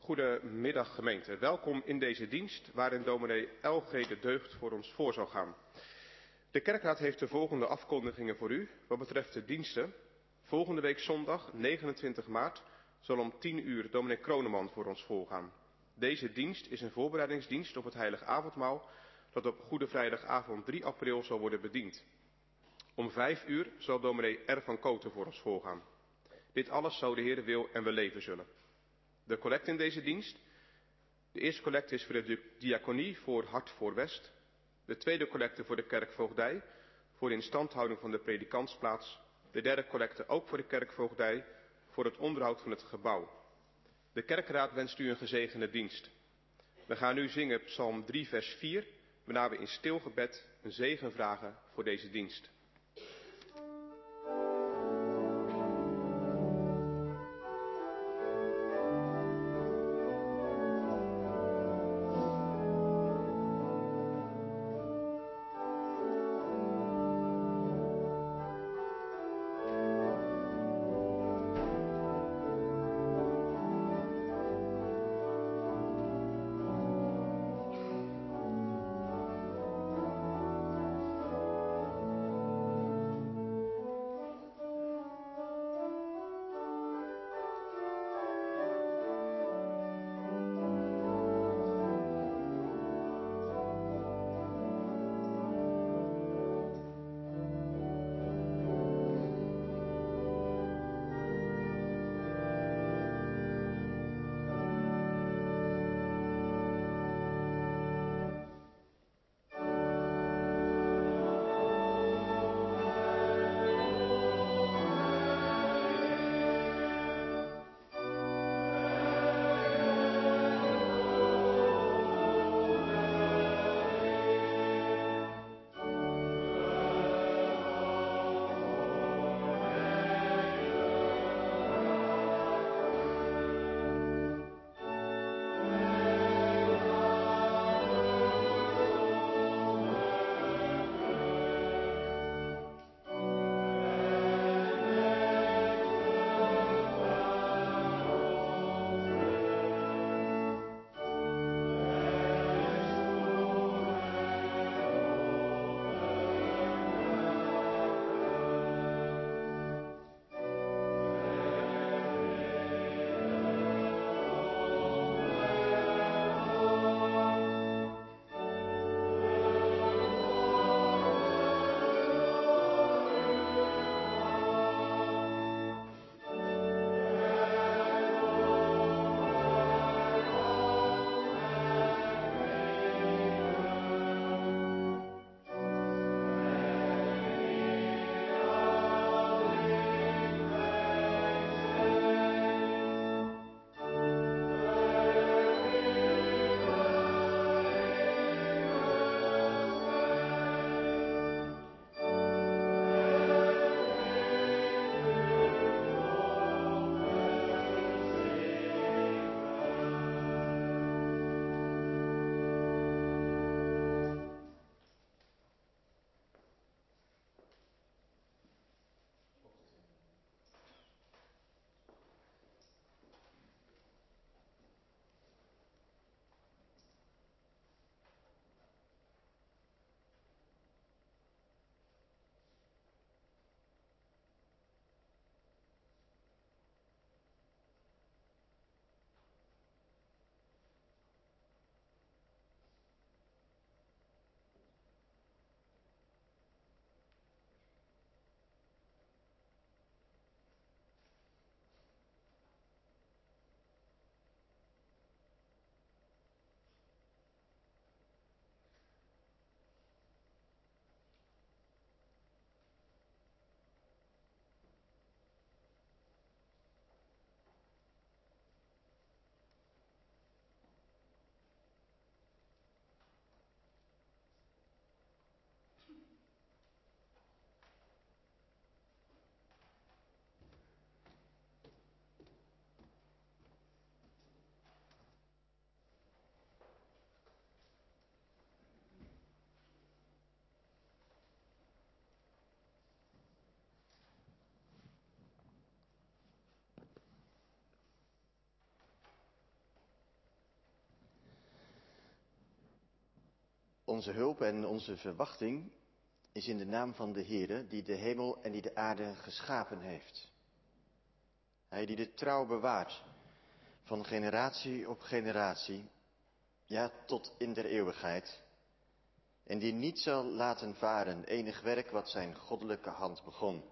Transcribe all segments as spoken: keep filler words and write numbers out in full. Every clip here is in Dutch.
Goedemiddag gemeente, welkom in deze dienst waarin dominee L G de Deugd voor ons voor zal gaan. De kerkraad heeft de volgende afkondigingen voor u wat betreft de diensten. Volgende week zondag negenentwintig maart zal om tien uur dominee Kroneman voor ons voorgaan. Deze dienst is een voorbereidingsdienst op het heilig avondmaal dat op Goede Vrijdagavond drie april zal worden bediend. Om vijf uur zal dominee R. van Koten voor ons voorgaan. Dit alles zo de Heer wil en we leven zullen. De collecte in deze dienst. De eerste collecte is voor de diaconie voor Hart voor West. De tweede collecte voor de kerkvoogdij, voor de instandhouding van de predikantsplaats. De derde collecte ook voor de kerkvoogdij, voor het onderhoud van het gebouw. De kerkraad wenst u een gezegende dienst. We gaan nu zingen Psalm drie vers vier, waarna we in stil gebed een zegen vragen voor deze dienst. Onze hulp en onze verwachting is in de naam van de Heere, die de hemel en die de aarde geschapen heeft. Hij die de trouw bewaart, van generatie op generatie, ja, tot in der eeuwigheid. En die niet zal laten varen enig werk wat zijn goddelijke hand begon.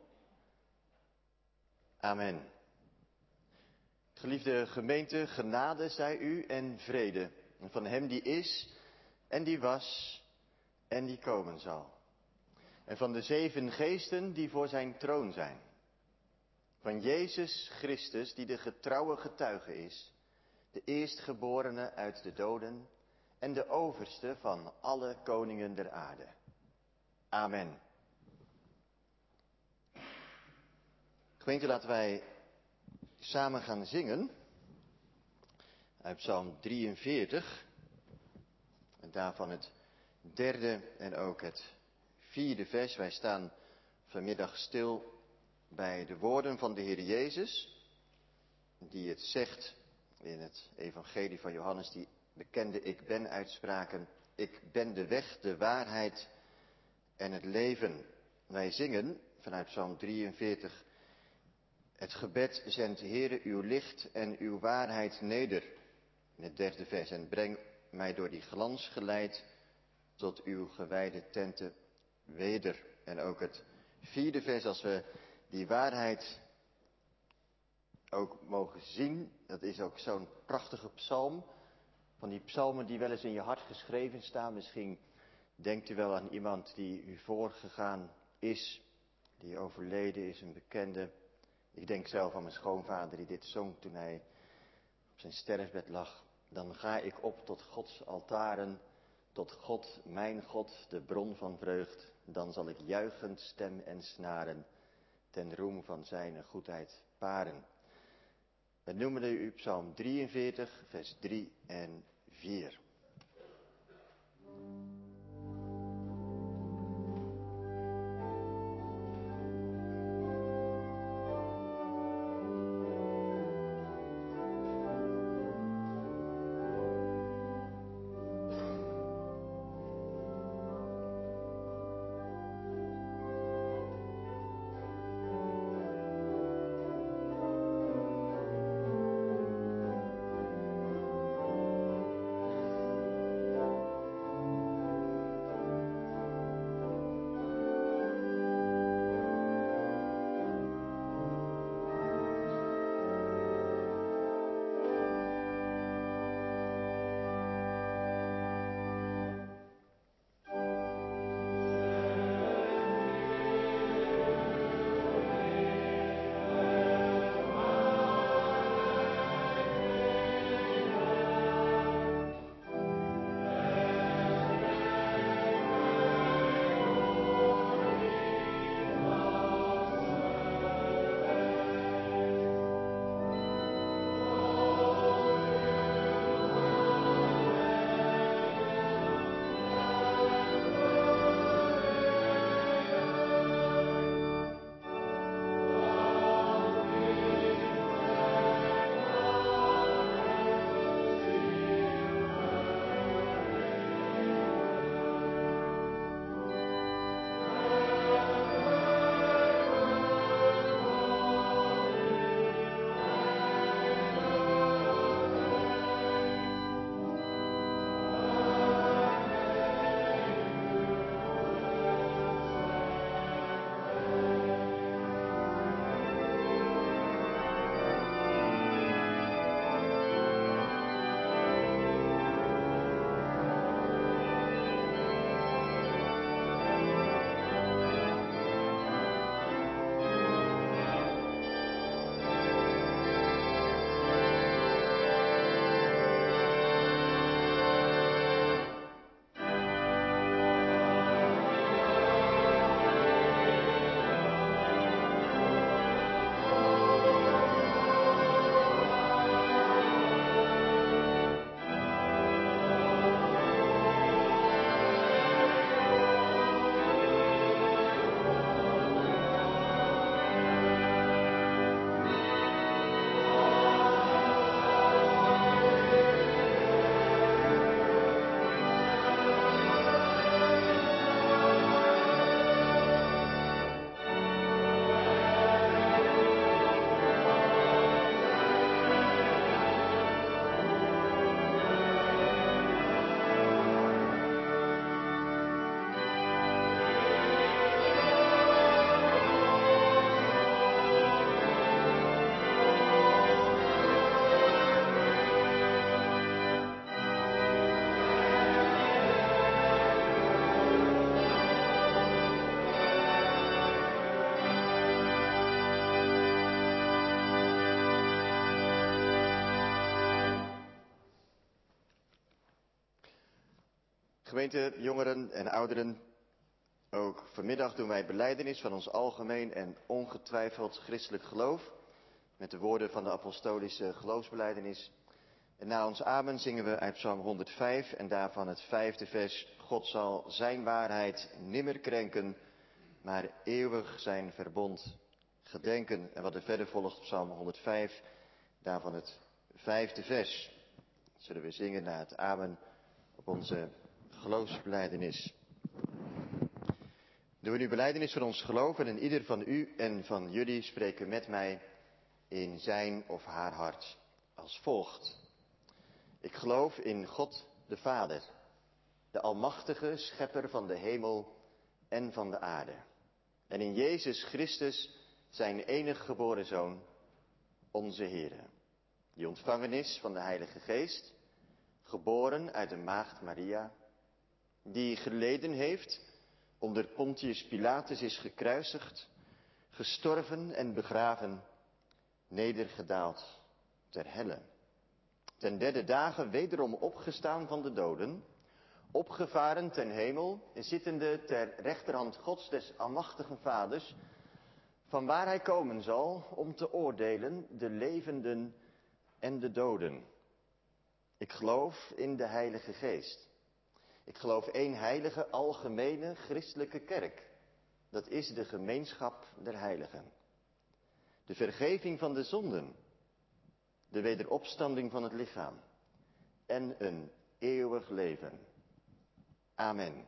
Amen. Geliefde gemeente, genade zij u en vrede. Van hem die is en die was en die komen zal. En van de zeven geesten die voor zijn troon zijn. Van Jezus Christus die de getrouwe getuige is. De eerstgeborene uit de doden en de overste van alle koningen der aarde. Amen. Gemeente, laten wij samen gaan zingen uit Psalm drieënveertig. En daarvan het derde en ook het vierde vers. Wij staan vanmiddag stil bij de woorden van de Heer Jezus, die het zegt in het evangelie van Johannes, die bekende ik ben uitspraken. Ik ben de weg, de waarheid en het leven. Wij zingen vanuit Psalm drieënveertig het gebed: zend Heere uw licht en uw waarheid neder. In het derde vers: en breng mij door die glans geleid tot uw gewijde tenten weder. En ook het vierde vers, als we die waarheid ook mogen zien, dat is ook zo'n prachtige psalm. Van die psalmen die wel eens in je hart geschreven staan. Misschien denkt u wel aan iemand die u voorgegaan is, die overleden is, een bekende. Ik denk zelf aan mijn schoonvader die dit zong toen hij op zijn sterfbed lag. Dan ga ik op tot Gods altaren, tot God, mijn God, de bron van vreugd. Dan zal ik juichend stem en snaren, ten roem van zijn goedheid paren. We noemen u Psalm drieënveertig, vers drie en vier. Gemeente, jongeren en ouderen, ook vanmiddag doen wij belijdenis van ons algemeen en ongetwijfeld christelijk geloof met de woorden van de apostolische geloofsbelijdenis. En na ons amen zingen we uit Psalm honderdvijf en daarvan het vijfde vers. God zal zijn waarheid nimmer krenken, maar eeuwig zijn verbond gedenken. En wat er verder volgt, Psalm honderdvijf, daarvan het vijfde vers. Dat zullen we zingen na het amen op onze geloofsbelijdenis. Doen we nu belijdenis van ons geloof en ieder van u en van jullie spreken met mij in zijn of haar hart als volgt. Ik geloof in God de Vader, de almachtige schepper van de hemel en van de aarde. En in Jezus Christus, zijn enige geboren Zoon, onze Heere, die ontvangen is van de Heilige Geest, geboren uit de maagd Maria, die geleden heeft, onder Pontius Pilatus is gekruisigd, gestorven en begraven, nedergedaald ter helle. Ten derde dagen wederom opgestaan van de doden, opgevaren ten hemel, zittende ter rechterhand Gods des almachtigen Vaders, van waar hij komen zal om te oordelen de levenden en de doden. Ik geloof in de Heilige Geest. Ik geloof één heilige, algemene, christelijke kerk. Dat is de gemeenschap der heiligen. De vergeving van de zonden. De wederopstanding van het lichaam. En een eeuwig leven. Amen.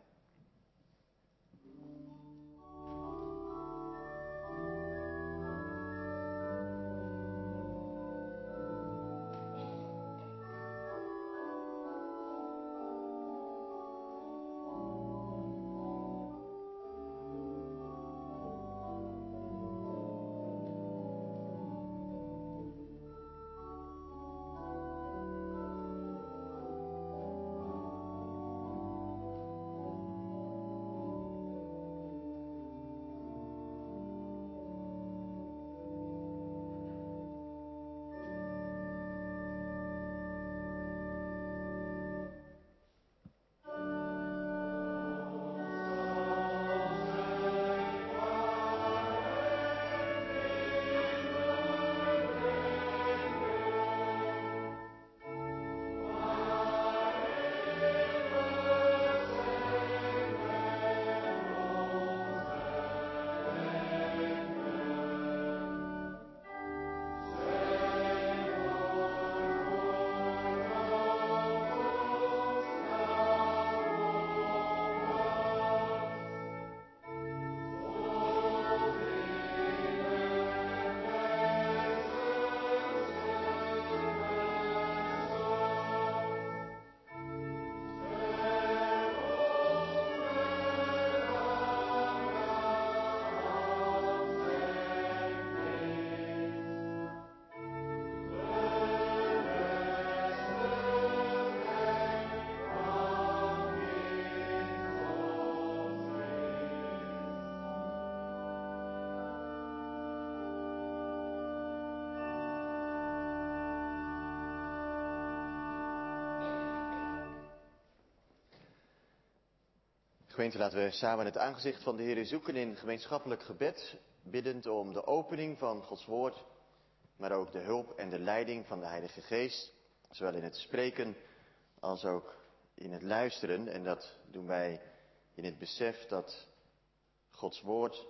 Gemeente, laten we samen het aangezicht van de Heer zoeken in gemeenschappelijk gebed, biddend om de opening van Gods woord, maar ook de hulp en de leiding van de Heilige Geest, zowel in het spreken als ook in het luisteren. En dat doen wij in het besef dat Gods woord,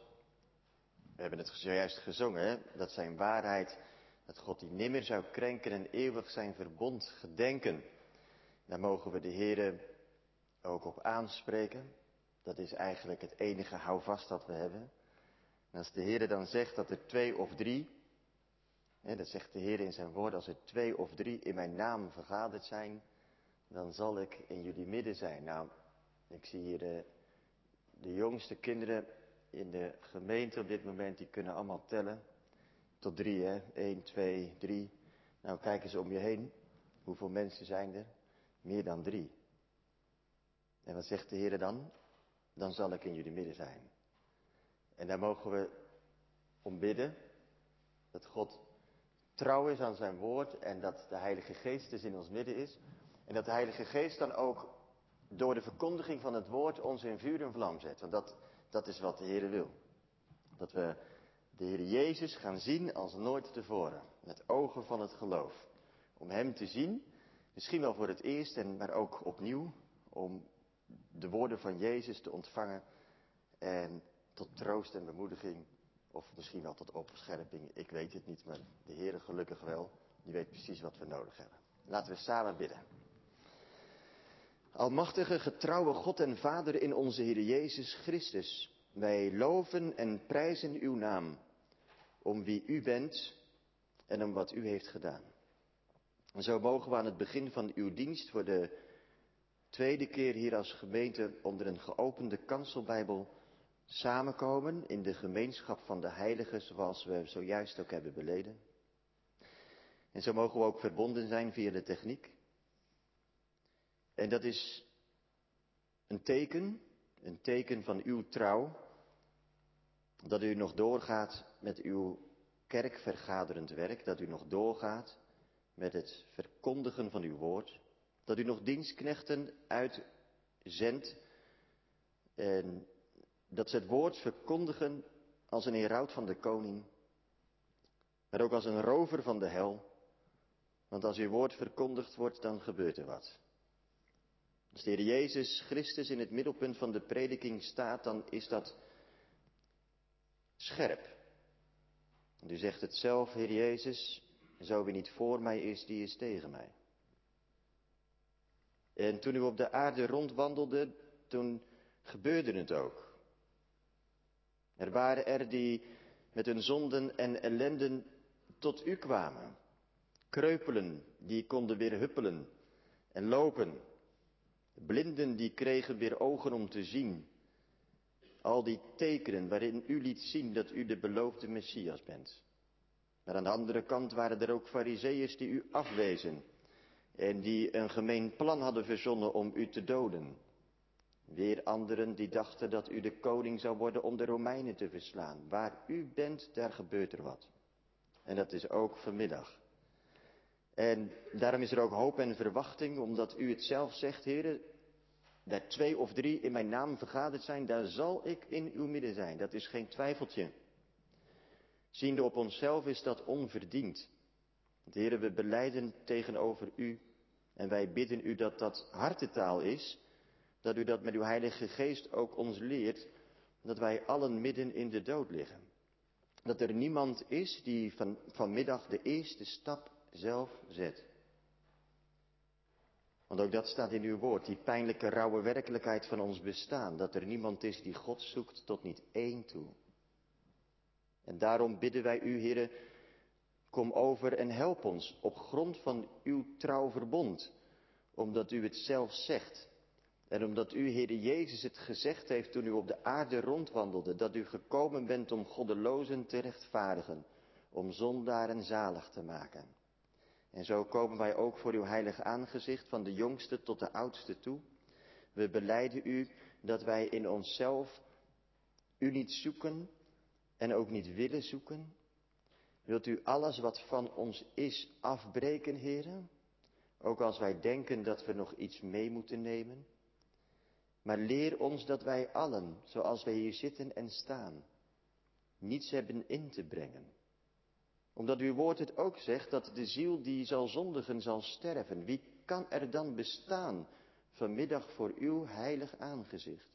we hebben het zojuist gezongen, hè, dat zijn waarheid, dat God die nimmer zou krenken en eeuwig zijn verbond gedenken. Daar mogen we de Heer ook op aanspreken. Dat is eigenlijk het enige houvast dat we hebben. En als de Heer dan zegt dat er twee of drie, hè, dat zegt de Heer in zijn woord, als er twee of drie in mijn naam vergaderd zijn, dan zal ik in jullie midden zijn. Nou, ik zie hier de, de jongste kinderen in de gemeente op dit moment, die kunnen allemaal tellen. Tot drie, hè. Eén, twee, drie. Nou, kijk eens om je heen. Hoeveel mensen zijn er? Meer dan drie. En wat zegt de Heer dan? Dan zal ik in jullie midden zijn. En daar mogen we om bidden. Dat God trouw is aan zijn woord. En dat de Heilige Geest dus in ons midden is. En dat de Heilige Geest dan ook door de verkondiging van het woord ons in vuur en vlam zet. Want dat, dat is wat de Heer wil. Dat we de Heer Jezus gaan zien als nooit tevoren. Met ogen van het geloof. Om Hem te zien, misschien wel voor het eerst, en maar ook opnieuw. Om de woorden van Jezus te ontvangen. En tot troost en bemoediging. Of misschien wel tot opscherping. Ik weet het niet, maar de Heer gelukkig wel. Die weet precies wat we nodig hebben. Laten we samen bidden. Almachtige, getrouwe God en Vader in onze Heer Jezus Christus. Wij loven en prijzen uw naam. Om wie u bent en om wat u heeft gedaan. En zo mogen we aan het begin van uw dienst voor de tweede keer hier als gemeente onder een geopende kanselbijbel samenkomen in de gemeenschap van de heiligen zoals we zojuist ook hebben beleden. En zo mogen we ook verbonden zijn via de techniek. En dat is een teken, een teken van uw trouw, dat u nog doorgaat met uw kerkvergaderend werk, dat u nog doorgaat met het verkondigen van uw woord, dat u nog dienstknechten uitzendt en dat ze het woord verkondigen als een heraut van de koning, maar ook als een rover van de hel, want als uw woord verkondigd wordt, dan gebeurt er wat. Als de Heer Jezus Christus in het middelpunt van de prediking staat, dan is dat scherp. En u zegt het zelf, Heer Jezus, zo wie niet voor mij is, die is tegen mij. En toen u op de aarde rondwandelde, toen gebeurde het ook. Er waren er die met hun zonden en ellenden tot u kwamen. Kreupelen, die konden weer huppelen en lopen. Blinden, die kregen weer ogen om te zien. Al die tekenen waarin u liet zien dat u de beloofde Messias bent. Maar aan de andere kant waren er ook Farizeeërs die u afwezen. En die een gemeen plan hadden verzonnen om u te doden. Weer anderen die dachten dat u de koning zou worden om de Romeinen te verslaan. Waar u bent, daar gebeurt er wat. En dat is ook vanmiddag. En daarom is er ook hoop en verwachting, omdat u het zelf zegt, heren, daar twee of drie in mijn naam vergaderd zijn, daar zal ik in uw midden zijn. Dat is geen twijfeltje. Ziende op onszelf is dat onverdiend. Want heren, we belijden tegenover u en wij bidden u dat dat hartetaal is, dat u dat met uw Heilige Geest ook ons leert, dat wij allen midden in de dood liggen. Dat er niemand is die van, vanmiddag de eerste stap zelf zet. Want ook dat staat in uw woord, die pijnlijke rauwe werkelijkheid van ons bestaan. Dat er niemand is die God zoekt tot niet één toe. En daarom bidden wij u, Heere, kom over en help ons op grond van uw trouw verbond. Omdat u het zelf zegt. En omdat u, Heere Jezus, het gezegd heeft toen u op de aarde rondwandelde. Dat u gekomen bent om goddelozen te rechtvaardigen. Om zondaren zalig te maken. En zo komen wij ook voor uw heilig aangezicht, van de jongste tot de oudste toe. We belijden u dat wij in onszelf u niet zoeken en ook niet willen zoeken. Wilt u alles wat van ons is afbreken, heren? Ook als wij denken dat we nog iets mee moeten nemen. Maar leer ons dat wij allen, zoals wij hier zitten en staan, niets hebben in te brengen. Omdat uw woord het ook zegt dat de ziel die zal zondigen zal sterven. Wie kan er dan bestaan vanmiddag voor uw heilig aangezicht?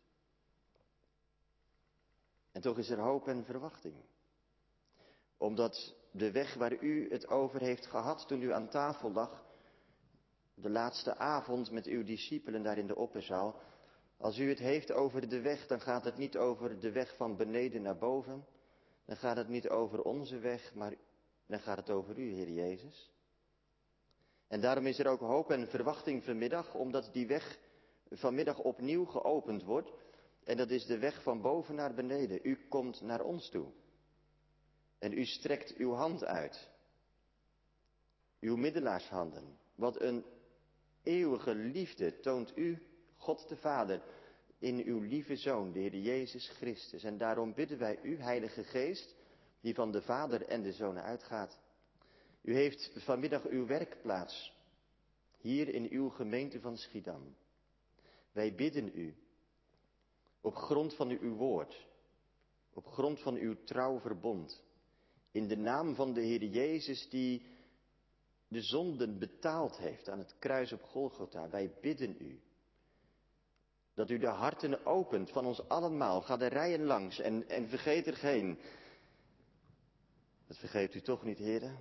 En toch is er hoop en verwachting. Omdat de weg waar u het over heeft gehad toen u aan tafel lag, de laatste avond met uw discipelen daar in de opperzaal. Als u het heeft over de weg, dan gaat het niet over de weg van beneden naar boven. Dan gaat het niet over onze weg, maar dan gaat het over u, Heer Jezus. En daarom is er ook hoop en verwachting vanmiddag, omdat die weg vanmiddag opnieuw geopend wordt. En dat is de weg van boven naar beneden. U komt naar ons toe. En u strekt uw hand uit. Uw middelaarshanden. Wat een eeuwige liefde toont u, God de Vader, in uw lieve Zoon, de Heer Jezus Christus. En daarom bidden wij u, Heilige Geest, die van de Vader en de Zoon uitgaat. U heeft vanmiddag uw werkplaats hier in uw gemeente van Schiedam. Wij bidden u, op grond van uw woord, op grond van uw trouw verbond, in de naam van de Heer Jezus die de zonden betaald heeft aan het kruis op Golgotha. Wij bidden u, dat u de harten opent van ons allemaal. Ga de rijen langs en, en vergeet er geen. Dat vergeet u toch niet, heren?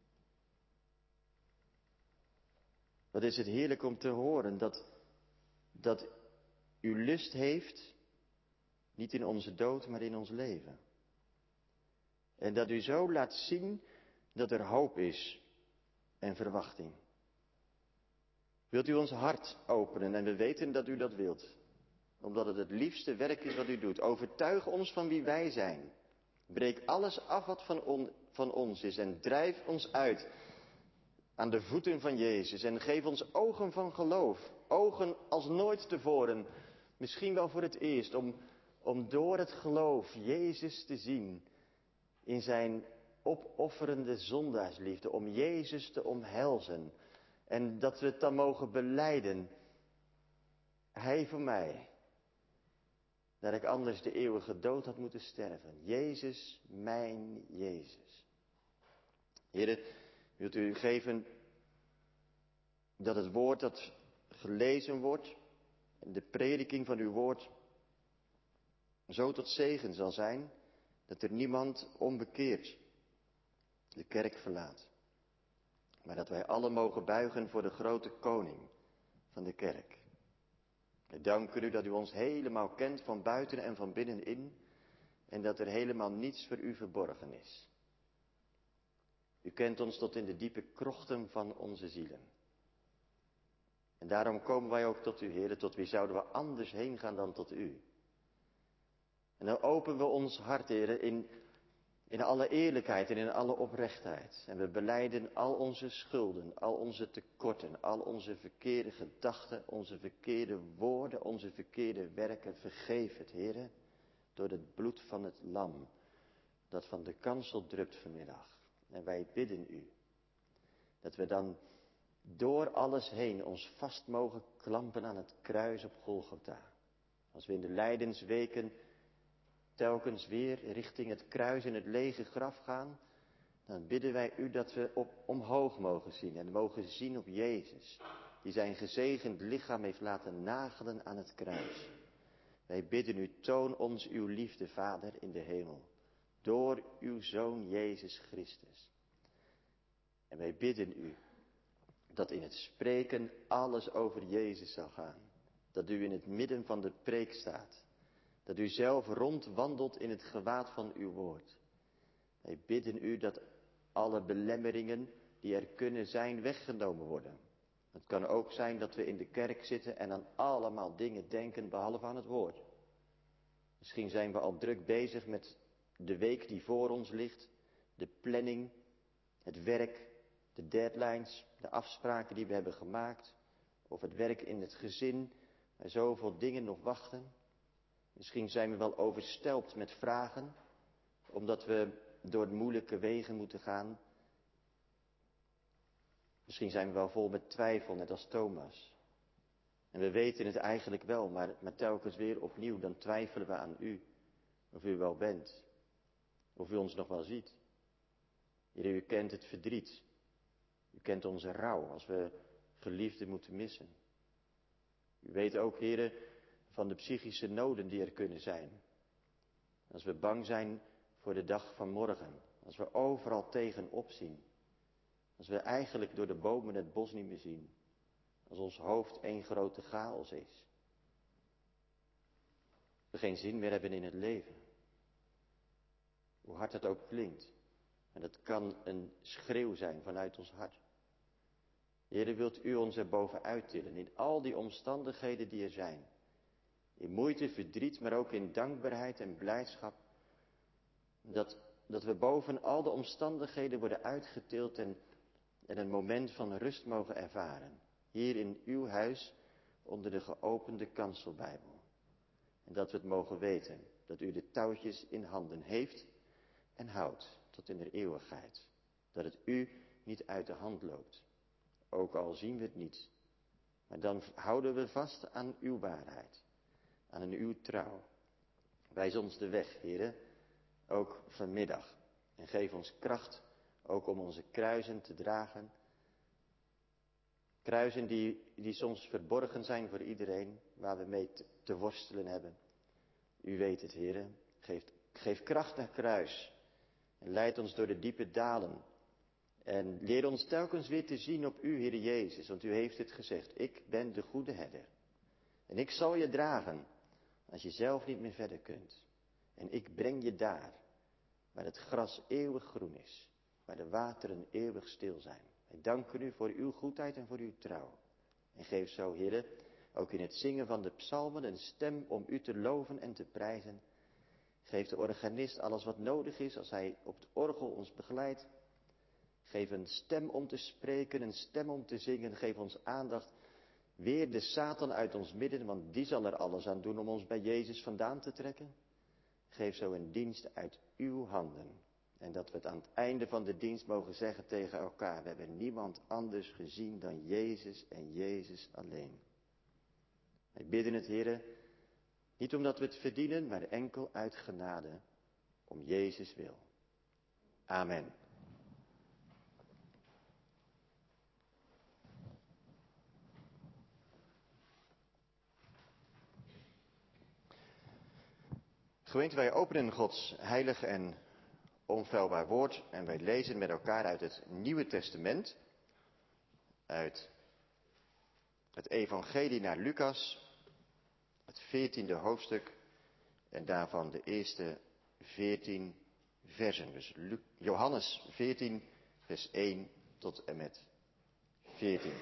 Wat is het heerlijk om te horen dat, dat u lust heeft, niet in onze dood, maar in ons leven. En dat u zo laat zien dat er hoop is en verwachting. Wilt u ons hart openen en we weten dat u dat wilt. Omdat het het liefste werk is wat u doet. Overtuig ons van wie wij zijn. Breek alles af wat van, on, van ons is en drijf ons uit aan de voeten van Jezus. En geef ons ogen van geloof. Ogen als nooit tevoren. Misschien wel voor het eerst. Om, om door het geloof Jezus te zien. In zijn opofferende zondaarsliefde. Om Jezus te omhelzen. En dat we het dan mogen belijden. Hij voor mij. Dat ik anders de eeuwige dood had moeten sterven. Jezus, mijn Jezus. Heren, wilt u geven dat het woord dat gelezen wordt, de prediking van uw woord, zo tot zegen zal zijn, dat er niemand onbekeerd de kerk verlaat. Maar dat wij allen mogen buigen voor de grote koning van de kerk. We danken u dat u ons helemaal kent van buiten en van binnenin. En dat er helemaal niets voor u verborgen is. U kent ons tot in de diepe krochten van onze zielen. En daarom komen wij ook tot u, Heer. Tot wie zouden we anders heen gaan dan tot u? En dan openen we ons hart, Heer, in, in alle eerlijkheid en in alle oprechtheid. En we belijden al onze schulden, al onze tekorten, al onze verkeerde gedachten, onze verkeerde woorden, onze verkeerde werken. Vergeef het, Heer, door het bloed van het lam dat van de kansel drupt vanmiddag. En wij bidden u dat we dan door alles heen ons vast mogen klampen aan het kruis op Golgotha. Als we in de lijdensweken telkens weer richting het kruis en het lege graf gaan, dan bidden wij u dat we op, omhoog mogen zien en mogen zien op Jezus, die zijn gezegend lichaam heeft laten nagelen aan het kruis. Wij bidden u, toon ons uw liefde, Vader in de hemel, door uw Zoon Jezus Christus. En wij bidden u dat in het spreken alles over Jezus zal gaan. Dat u in het midden van de preek staat. Dat u zelf rondwandelt in het gewaad van uw woord. Wij bidden u dat alle belemmeringen die er kunnen zijn weggenomen worden. Het kan ook zijn dat we in de kerk zitten en aan allemaal dingen denken behalve aan het woord. Misschien zijn we al druk bezig met de week die voor ons ligt. De planning, het werk, de deadlines, de afspraken die we hebben gemaakt. Of het werk in het gezin, waar zoveel dingen nog wachten. Misschien zijn we wel overstelpt met vragen, omdat we door moeilijke wegen moeten gaan. Misschien zijn we wel vol met twijfel, net als Thomas. En we weten het eigenlijk wel, maar, maar telkens weer opnieuw, dan twijfelen we aan u. Of u wel bent, of u ons nog wel ziet. Heer, u kent het verdriet. U kent onze rouw als we geliefden moeten missen. U weet ook, Heer, van de psychische noden die er kunnen zijn. Als we bang zijn voor de dag van morgen. Als we overal tegenop zien. Als we eigenlijk door de bomen het bos niet meer zien. Als ons hoofd één grote chaos is. We geen zin meer hebben in het leven. Hoe hard dat ook klinkt. En dat kan een schreeuw zijn vanuit ons hart. Heer, wilt u ons er bovenuit tillen in al die omstandigheden die er zijn. In moeite, verdriet, maar ook in dankbaarheid en blijdschap. Dat, dat we boven al de omstandigheden worden uitgetild en, en een moment van rust mogen ervaren. Hier in uw huis onder de geopende kanselbijbel. En dat we het mogen weten dat u de touwtjes in handen heeft en houdt tot in de eeuwigheid. Dat het u niet uit de hand loopt. Ook al zien we het niet. Maar dan houden we vast aan uw waarheid, aan uw trouw. Wijs ons de weg, Heere, ook vanmiddag. En geef ons kracht ook om onze kruisen te dragen. Kruisen die, die soms verborgen zijn voor iedereen, waar we mee te, te worstelen hebben. U weet het, Heere. Geef, geef kracht naar kruis. En leid ons door de diepe dalen. En leer ons telkens weer te zien op u, Heere Jezus. Want u heeft het gezegd. Ik ben de goede herder. En ik zal je dragen als je zelf niet meer verder kunt. En ik breng je daar, waar het gras eeuwig groen is. Waar de wateren eeuwig stil zijn. Wij danken u voor uw goedheid en voor uw trouw. En geef zo, Heere, ook in het zingen van de psalmen een stem om u te loven en te prijzen. Geef de organist alles wat nodig is als hij op het orgel ons begeleidt. Geef een stem om te spreken, een stem om te zingen. Geef ons aandacht. Weer de Satan uit ons midden, want die zal er alles aan doen om ons bij Jezus vandaan te trekken. Geef zo een dienst uit uw handen. En dat we het aan het einde van de dienst mogen zeggen tegen elkaar. We hebben niemand anders gezien dan Jezus en Jezus alleen. Wij bidden het, Heere, niet omdat we het verdienen, maar enkel uit genade, om Jezus wil. Amen. Gemeente, wij openen Gods heilig en onfeilbaar woord en wij lezen met elkaar uit het Nieuwe Testament, uit het Evangelie naar Lucas, het veertiende hoofdstuk en daarvan de eerste veertien versen. Dus Johannes veertien, vers één tot en met veertien.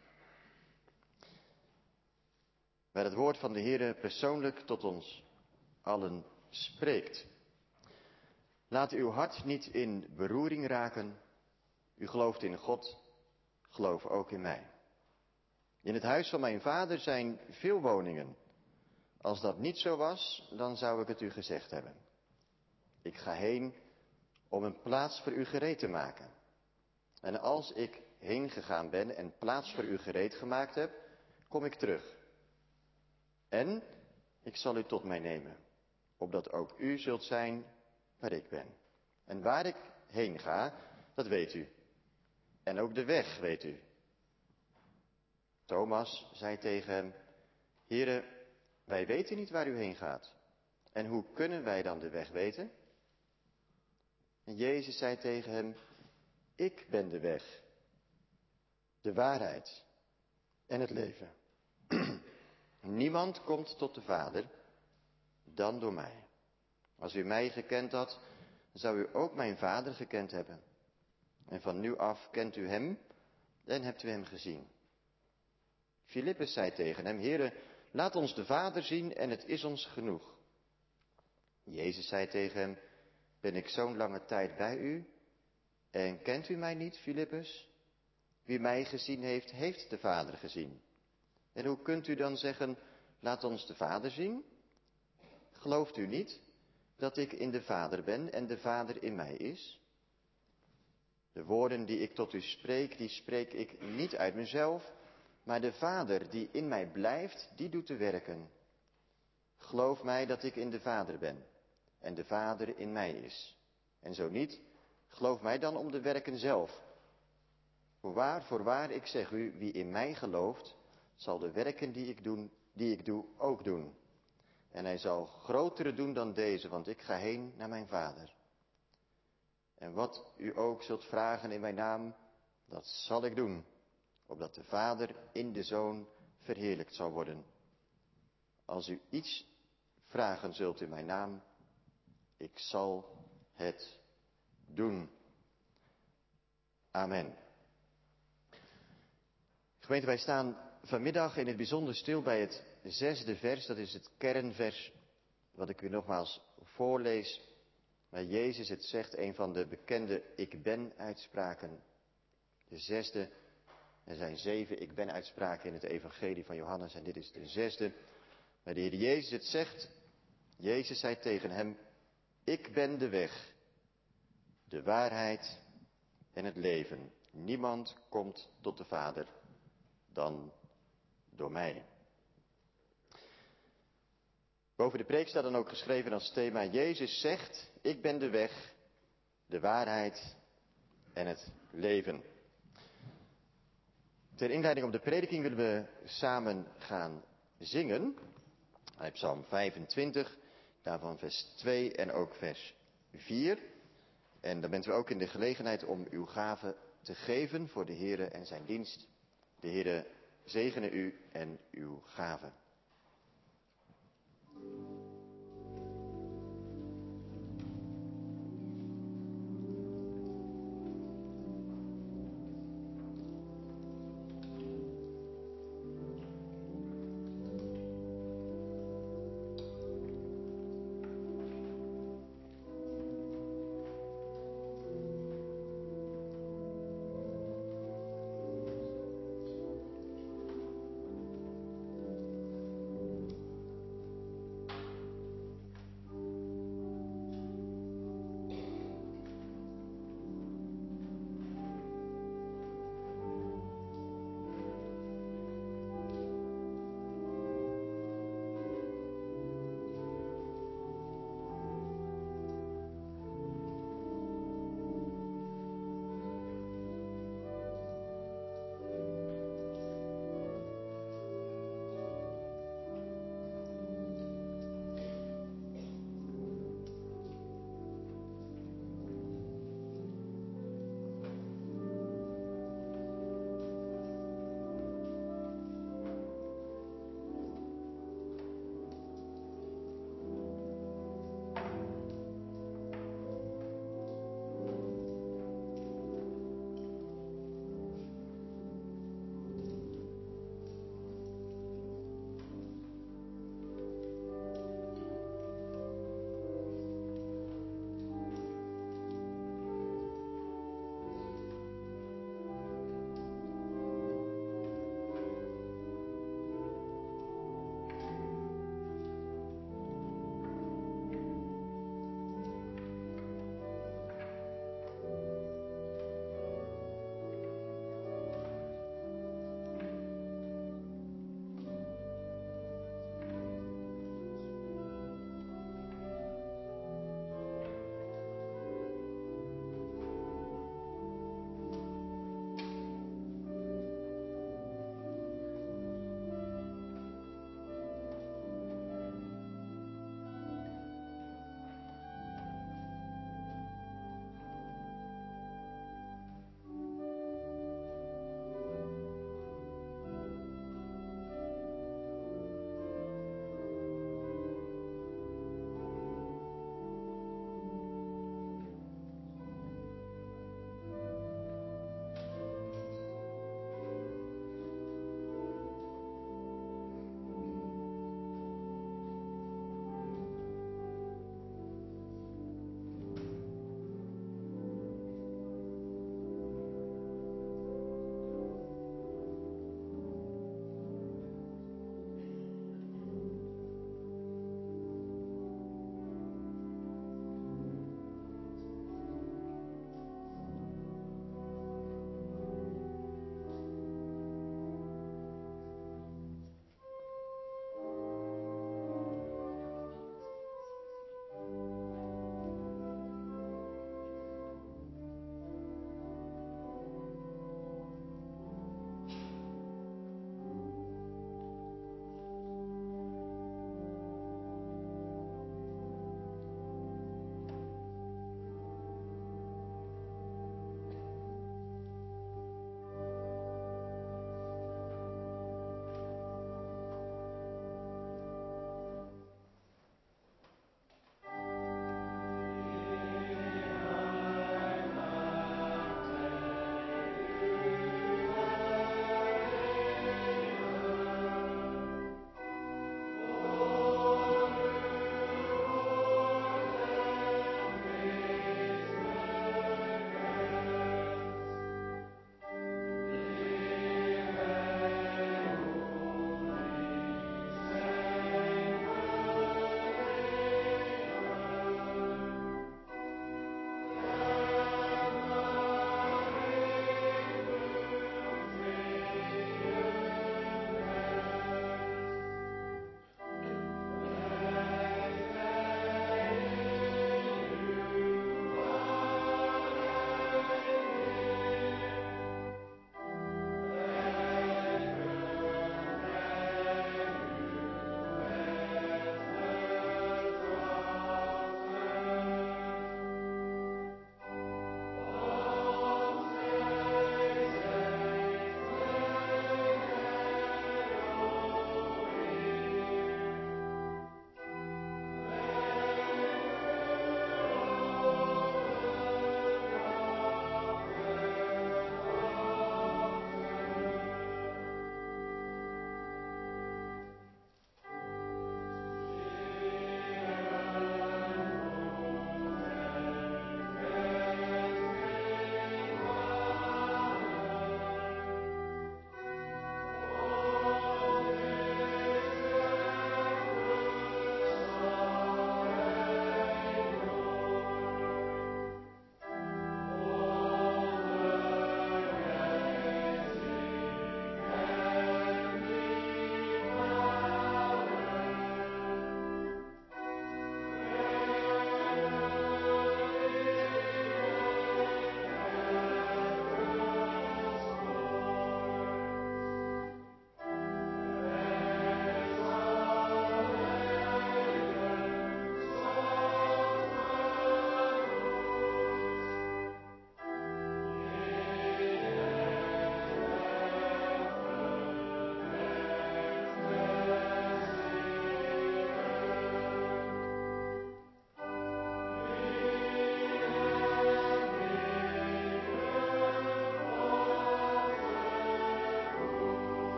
Waar het woord van de Heere persoonlijk tot ons allen spreekt. Laat uw hart niet in beroering raken. U gelooft in God, geloof ook in mij. In het huis van mijn vader zijn veel woningen. Als dat niet zo was, dan zou ik het u gezegd hebben. Ik ga heen om een plaats voor u gereed te maken. En als ik heen gegaan ben en plaats voor u gereed gemaakt heb, kom ik terug. En ik zal u tot mij nemen, opdat ook u zult zijn waar ik ben. En waar ik heen ga, dat weet u. En ook de weg weet u. Thomas zei tegen hem, Heere, wij weten niet waar u heen gaat. En hoe kunnen wij dan de weg weten? En Jezus zei tegen hem, ik ben de weg, de waarheid en het leven. Niemand komt tot de Vader dan door mij. Als u mij gekend had, zou u ook mijn Vader gekend hebben. En van nu af kent u hem en hebt u hem gezien. Filippus zei tegen hem, Heere, laat ons de Vader zien en het is ons genoeg. Jezus zei tegen hem, ben ik zo'n lange tijd bij u en kent u mij niet, Filippus? Wie mij gezien heeft, heeft de Vader gezien. En hoe kunt u dan zeggen, laat ons de Vader zien? Gelooft u niet dat ik in de Vader ben en de Vader in mij is? De woorden die ik tot u spreek, die spreek ik niet uit mezelf, maar de Vader die in mij blijft, die doet de werken. Geloof mij dat ik in de Vader ben en de Vader in mij is. En zo niet, geloof mij dan om de werken zelf. Voorwaar, voorwaar, ik zeg u, wie in mij gelooft, zal de werken die ik, doen, die ik doe ook doen. En hij zal grotere doen dan deze, want ik ga heen naar mijn Vader. En wat u ook zult vragen in mijn naam, dat zal ik doen, opdat de Vader in de Zoon verheerlijkt zal worden. Als u iets vragen zult in mijn naam, ik zal het doen. Amen. Gemeente, wij staan vanmiddag in het bijzonder stil bij het zesde vers. Dat is het kernvers wat ik u nogmaals voorlees. Waar Jezus het zegt, een van de bekende ik ben uitspraken. De zesde, er zijn zeven ik ben uitspraken in het evangelie van Johannes en dit is de zesde. Waar de Heer Jezus het zegt, Jezus zei tegen hem, ik ben de weg, de waarheid en het leven. Niemand komt tot de Vader dan door mij. Boven de preek staat dan ook geschreven als thema: Jezus zegt, ik ben de weg, de waarheid en het leven. Ter inleiding op de prediking willen we samen gaan zingen uit Psalm vijfentwintig, daarvan vers twee en ook vers vier. En dan bent u ook in de gelegenheid om uw gave te geven voor de Heere en zijn dienst. De Heere zegene u en uw gave.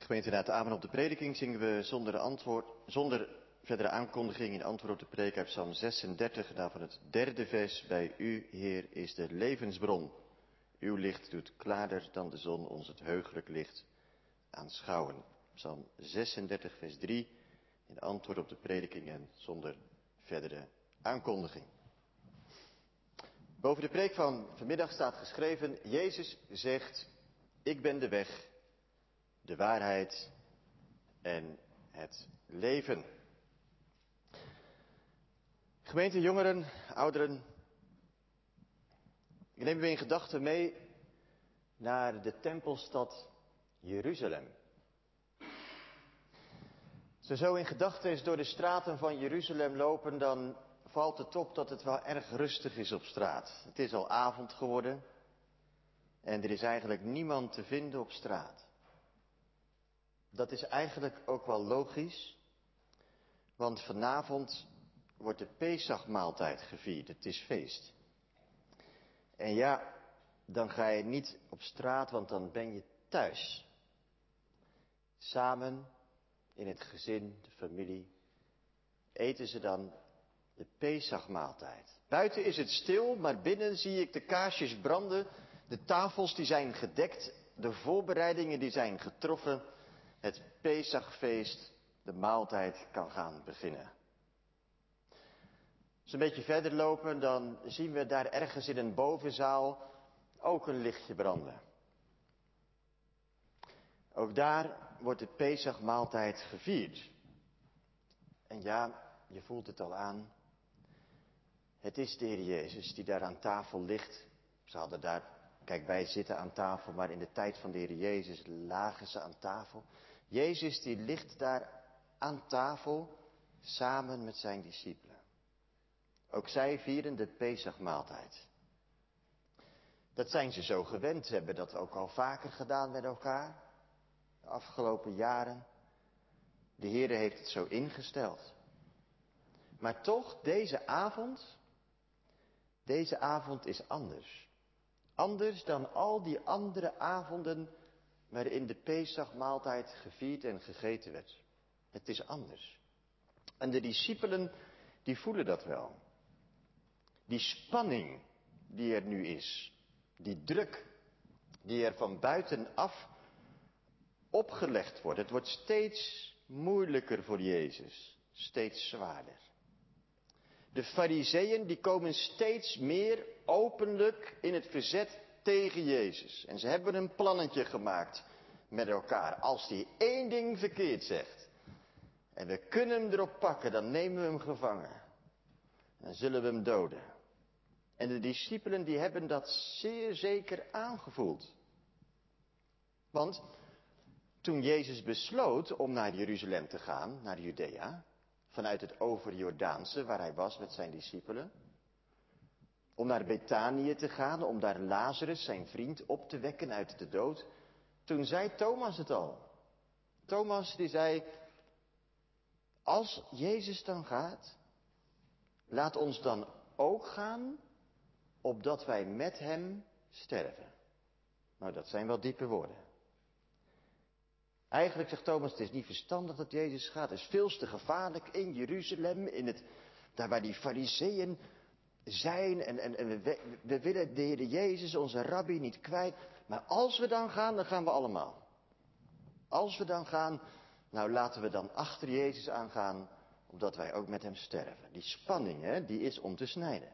Gemeente, na het amen op de prediking zingen we zonder, antwoord, zonder verdere aankondiging in antwoord op de preek uit Psalm zesendertig, daarvan het derde vers. Bij u, Heer, is de levensbron. Uw licht doet klaarder dan de zon ons het heugelijk licht aanschouwen. Psalm zesendertig, vers drie, in antwoord op de prediking en zonder verdere aankondiging. Boven de preek van vanmiddag staat geschreven: Jezus zegt, ik ben de weg, de waarheid en het leven. Gemeente, jongeren, ouderen, ik neem u in gedachten mee naar de tempelstad Jeruzalem. Als we zo in gedachten eens door de straten van Jeruzalem lopen, dan valt het op dat het wel erg rustig is op straat. Het is al avond geworden en er is eigenlijk niemand te vinden op straat. Dat is eigenlijk ook wel logisch, want vanavond wordt de Pesachmaaltijd gevierd. Het is feest. En ja, dan ga je niet op straat, want dan ben je thuis. Samen, in het gezin, de familie, eten ze dan de Pesachmaaltijd. Buiten is het stil, maar binnen zie ik de kaarsjes branden. De tafels die zijn gedekt, de voorbereidingen die zijn getroffen. Het Pesachfeest, de maaltijd kan gaan beginnen. Als we een beetje verder lopen, dan zien we daar ergens in een bovenzaal ook een lichtje branden. Ook daar wordt de Pesachmaaltijd gevierd. En ja, je voelt het al aan. Het is de Heer Jezus die daar aan tafel ligt. Ze hadden daar, kijk, wij zitten aan tafel, maar in de tijd van de Heer Jezus lagen ze aan tafel. Jezus die ligt daar aan tafel samen met zijn discipelen. Ook zij vieren de Pesachmaaltijd. Dat zijn ze zo gewend. Ze hebben dat ook al vaker gedaan met elkaar. De afgelopen jaren. De Heer heeft het zo ingesteld. Maar toch, deze avond, deze avond is anders. Anders dan al die andere avonden waarin de Pesachmaaltijd gevierd en gegeten werd. Het is anders. En de discipelen, die voelen dat wel. Die spanning die er nu is, die druk die er van buitenaf opgelegd wordt. Het wordt steeds moeilijker voor Jezus, steeds zwaarder. De Farizeeën die komen steeds meer openlijk in het verzet tegen Jezus. En ze hebben een plannetje gemaakt met elkaar. Als hij één ding verkeerd zegt en we kunnen hem erop pakken, dan nemen we hem gevangen. Dan zullen we hem doden. En de discipelen die hebben dat zeer zeker aangevoeld. Want toen Jezus besloot om naar Jeruzalem te gaan, naar Judea, vanuit het overjordaanse waar hij was met zijn discipelen, om naar Betanië te gaan, om daar Lazarus, zijn vriend, op te wekken uit de dood, toen zei Thomas het al. Thomas die zei, als Jezus dan gaat, laat ons dan ook gaan, opdat wij met hem sterven. Nou, dat zijn wel diepe woorden. Eigenlijk zegt Thomas, het is niet verstandig dat Jezus gaat. Het is veel te gevaarlijk in Jeruzalem, in het, daar waar die Farizeeën zijn. En, en, en we, we willen de Heer Jezus, onze rabbi, niet kwijt. Maar als we dan gaan, dan gaan we allemaal. Als we dan gaan, nou laten we dan achter Jezus aangaan, opdat wij ook met hem sterven. Die spanning, hè, die is om te snijden.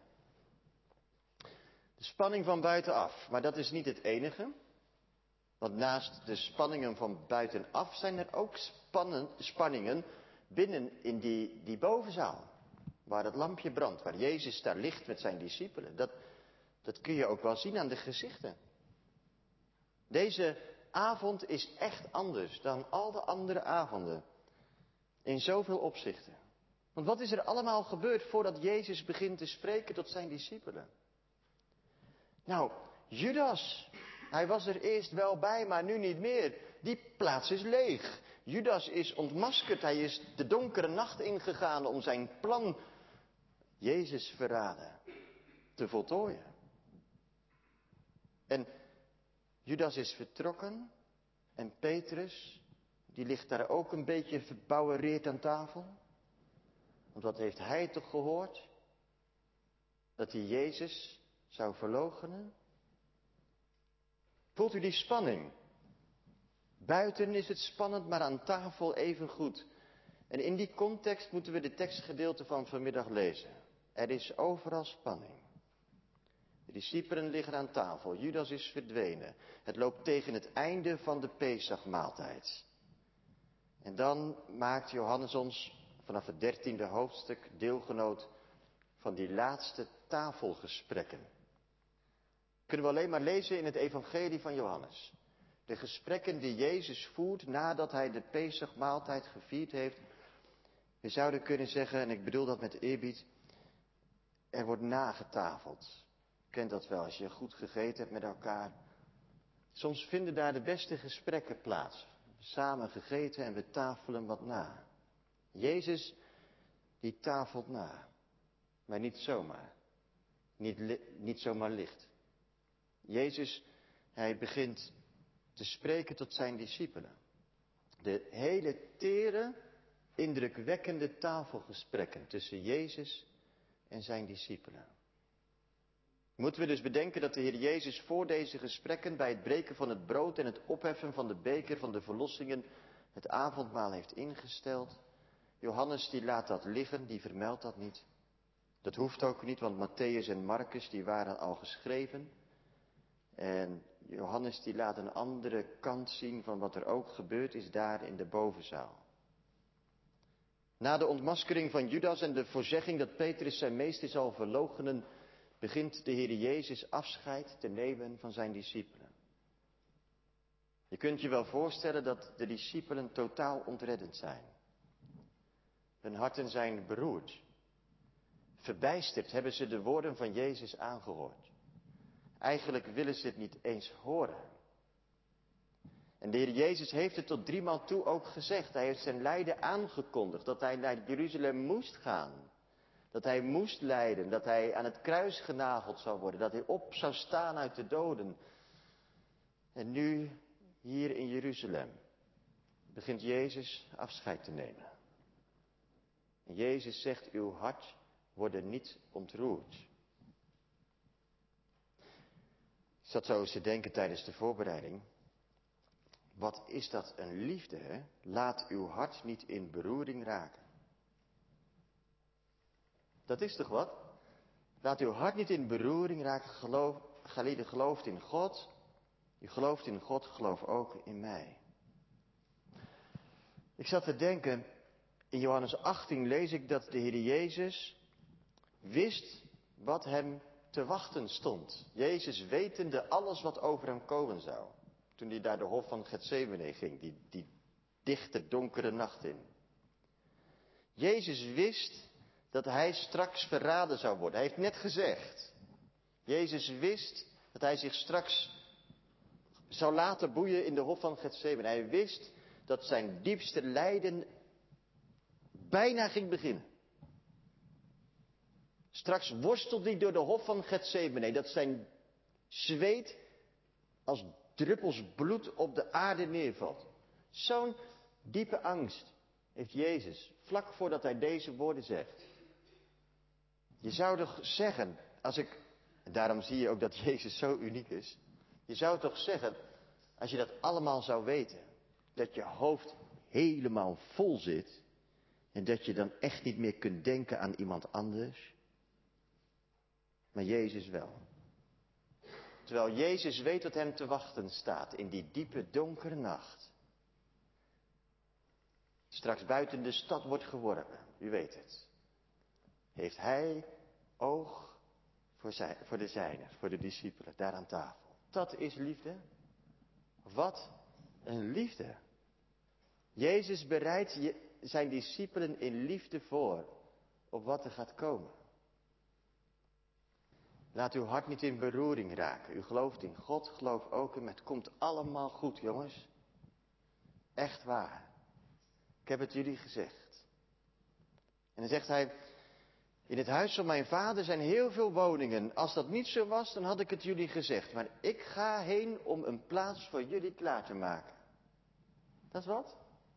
De spanning van buitenaf, maar dat is niet het enige. Want naast de spanningen van buitenaf zijn er ook spannen, spanningen binnen in die, die bovenzaal. Waar het lampje brandt, waar Jezus daar ligt met zijn discipelen. Dat, dat kun je ook wel zien aan de gezichten. Deze avond is echt anders dan al de andere avonden. In zoveel opzichten. Want wat is er allemaal gebeurd voordat Jezus begint te spreken tot zijn discipelen? Nou, Judas, hij was er eerst wel bij, maar nu niet meer. Die plaats is leeg. Judas is ontmaskerd. Hij is de donkere nacht ingegaan om zijn plan, Jezus verraden, te voltooien. En Judas is vertrokken en Petrus, die ligt daar ook een beetje verbouwereerd aan tafel. Want wat heeft hij toch gehoord? Dat hij Jezus zou verloochenen? Voelt u die spanning? Buiten is het spannend, maar aan tafel evengoed. En in die context moeten we de tekstgedeelte van vanmiddag lezen. Er is overal spanning. De discipelen liggen aan tafel. Judas is verdwenen. Het loopt tegen het einde van de Pesachmaaltijd. En dan maakt Johannes ons vanaf het dertiende hoofdstuk deelgenoot van die laatste tafelgesprekken. Kunnen we alleen maar lezen in het evangelie van Johannes. De gesprekken die Jezus voert nadat hij de Pesachmaaltijd gevierd heeft. We zouden kunnen zeggen, en ik bedoel dat met eerbied, er wordt nagetafeld. Je kent dat wel, als je goed gegeten hebt met elkaar. Soms vinden daar de beste gesprekken plaats. Samen gegeten en we tafelen wat na. Jezus, die tafelt na. Maar niet zomaar. Niet, li- niet zomaar licht. Jezus, hij begint te spreken tot zijn discipelen. De hele tere, indrukwekkende tafelgesprekken tussen Jezus en zijn discipelen. Moeten we dus bedenken dat de Heer Jezus voor deze gesprekken bij het breken van het brood en het opheffen van de beker van de verlossingen het avondmaal heeft ingesteld. Johannes die laat dat liggen, die vermeldt dat niet. Dat hoeft ook niet, want Matthäus en Marcus die waren al geschreven. En Johannes die laat een andere kant zien van wat er ook gebeurd is daar in de bovenzaal. Na de ontmaskering van Judas en de voorzegging dat Petrus zijn meester zal verloochenen, begint de Heer Jezus afscheid te nemen van zijn discipelen. Je kunt je wel voorstellen dat de discipelen totaal ontreddend zijn. Hun harten zijn beroerd. Verbijsterd hebben ze de woorden van Jezus aangehoord. Eigenlijk willen ze het niet eens horen. En de Heer Jezus heeft het tot driemaal toe ook gezegd. Hij heeft zijn lijden aangekondigd, dat hij naar Jeruzalem moest gaan. Dat hij moest lijden, dat hij aan het kruis genageld zou worden, dat hij op zou staan uit de doden. En nu, hier in Jeruzalem, begint Jezus afscheid te nemen. En Jezus zegt, uw hart wordt niet ontroerd. Ik zat zo eens te denken tijdens de voorbereiding. Wat is dat een liefde, hè? Laat uw hart niet in beroering raken. Dat is toch wat? Laat uw hart niet in beroering raken. Geloof, geliefde, gelooft in God. U gelooft in God, geloof ook in mij. Ik zat te denken, in Johannes achttien lees ik dat de Heer Jezus wist wat hem te wachten stond. Jezus wetende alles wat over hem komen zou. Toen hij naar de hof van Getsemane ging, die, die dichte, donkere nacht in. Jezus wist dat hij straks verraden zou worden. Hij heeft net gezegd. Jezus wist dat hij zich straks zou laten boeien in de hof van Getsemane. Hij wist dat zijn diepste lijden bijna ging beginnen. Straks worstelt hij door de hof van Getsemane. Dat zijn zweet als druppels bloed op de aarde neervalt. Zo'n diepe angst heeft Jezus vlak voordat hij deze woorden zegt. Je zou toch zeggen, als ik, en daarom zie je ook dat Jezus zo uniek is. Je zou toch zeggen, als je dat allemaal zou weten, dat je hoofd helemaal vol zit en dat je dan echt niet meer kunt denken aan iemand anders. Maar Jezus wel. Terwijl Jezus weet wat hem te wachten staat in die diepe donkere nacht. Straks buiten de stad wordt geworpen, u weet het. Heeft hij oog voor, zijn, voor de zijnen, voor de discipelen, daar aan tafel. Dat is liefde. Wat een liefde. Jezus bereidt zijn discipelen in liefde voor op wat er gaat komen. Laat uw hart niet in beroering raken. U gelooft in God, geloof ook in hem. Het komt allemaal goed, jongens. Echt waar. Ik heb het jullie gezegd. En dan zegt hij, in het huis van mijn vader zijn heel veel woningen. Als dat niet zo was, dan had ik het jullie gezegd. Maar ik ga heen om een plaats voor jullie klaar te maken. Dat is wat?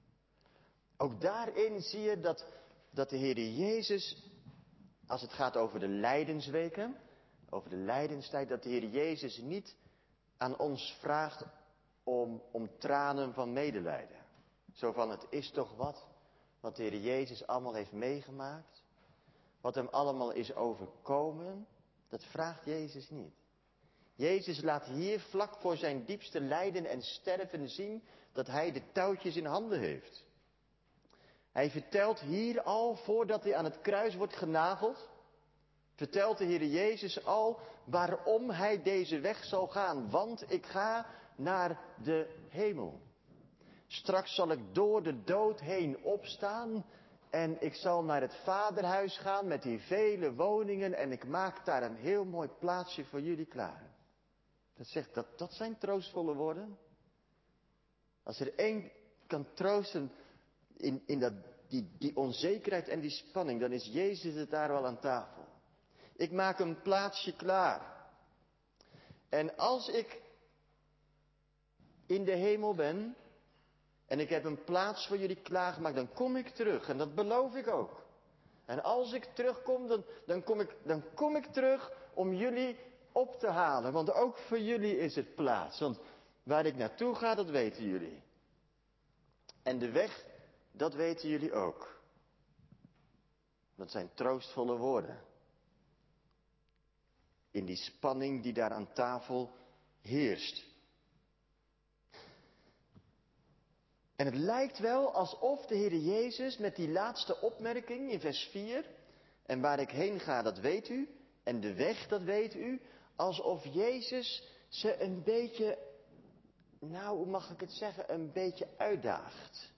Ook daarin zie je dat, dat de Heer Jezus, als het gaat over de lijdensweken, over de lijdenstijd, dat de Heer Jezus niet aan ons vraagt om, om tranen van medelijden. Zo van, het is toch wat, wat de Heer Jezus allemaal heeft meegemaakt, wat hem allemaal is overkomen, dat vraagt Jezus niet. Jezus laat hier vlak voor zijn diepste lijden en sterven zien dat hij de touwtjes in handen heeft. Hij vertelt hier al, voordat hij aan het kruis wordt genageld, vertelt de Heer Jezus al waarom hij deze weg zal gaan. Want ik ga naar de hemel. Straks zal ik door de dood heen opstaan en ik zal naar het vaderhuis gaan met die vele woningen en ik maak daar een heel mooi plaatsje voor jullie klaar. Dat zegt, dat, dat zijn troostvolle woorden. Als er één kan troosten in, in dat, die, die onzekerheid en die spanning, dan is Jezus het daar wel aan tafel. Ik maak een plaatsje klaar. En als ik in de hemel ben en ik heb een plaats voor jullie klaargemaakt, dan kom ik terug. En dat beloof ik ook. En als ik terugkom, dan, dan, kom ik, dan kom ik terug om jullie op te halen. Want ook voor jullie is het plaats. Want waar ik naartoe ga, dat weten jullie. En de weg, dat weten jullie ook. Dat zijn troostvolle woorden. In die spanning die daar aan tafel heerst. En het lijkt wel alsof de Heer Jezus met die laatste opmerking in vers vier... en waar ik heen ga, dat weet u, en de weg, dat weet u... alsof Jezus ze een beetje, nou, hoe mag ik het zeggen, een beetje uitdaagt.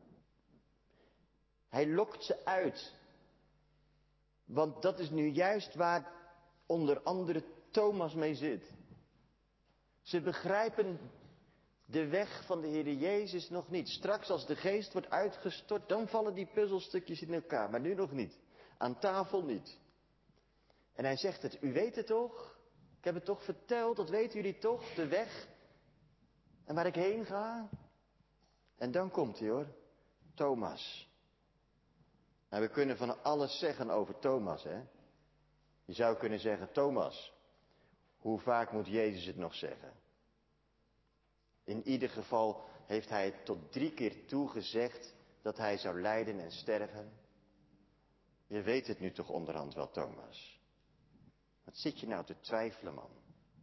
Hij lokt ze uit. Want dat is nu juist waar onder andere Thomas mee zit. Ze begrijpen de weg van de Heer Jezus nog niet. Straks als de geest wordt uitgestort, dan vallen die puzzelstukjes in elkaar. Maar nu nog niet. Aan tafel niet. En hij zegt het, u weet het toch? Ik heb het toch verteld, dat weten jullie toch? De weg. En waar ik heen ga. En dan komt hij hoor. Thomas. Nou, we kunnen van alles zeggen over Thomas, hè. Je zou kunnen zeggen, Thomas, hoe vaak moet Jezus het nog zeggen? In ieder geval heeft hij het tot drie keer toe gezegd dat hij zou lijden en sterven. Je weet het nu toch onderhand wel, Thomas. Wat zit je nou te twijfelen, man?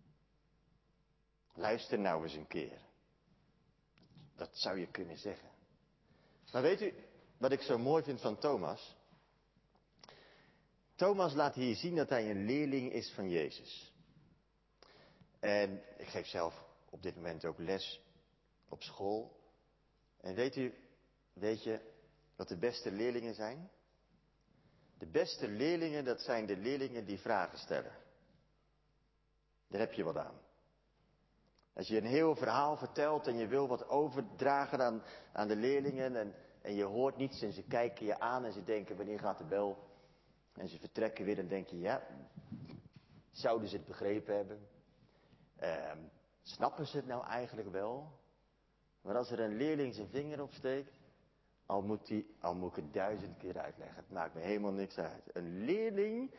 Luister nou eens een keer. Dat zou je kunnen zeggen. Maar weet u wat ik zo mooi vind van Thomas? Thomas laat hier zien dat hij een leerling is van Jezus. En ik geef zelf op dit moment ook les op school. En weet u, weet je wat de beste leerlingen zijn? De beste leerlingen, dat zijn de leerlingen die vragen stellen. Daar heb je wat aan. Als je een heel verhaal vertelt en je wil wat overdragen aan, aan de leerlingen en, en je hoort niets en ze kijken je aan en ze denken wanneer gaat de bel en ze vertrekken weer, dan denk je ja, zouden ze het begrepen hebben? Uh, snappen ze het nou eigenlijk wel? Maar als er een leerling zijn vinger opsteekt, al moet, die, al moet ik het duizend keer uitleggen, het maakt me helemaal niks uit. Een leerling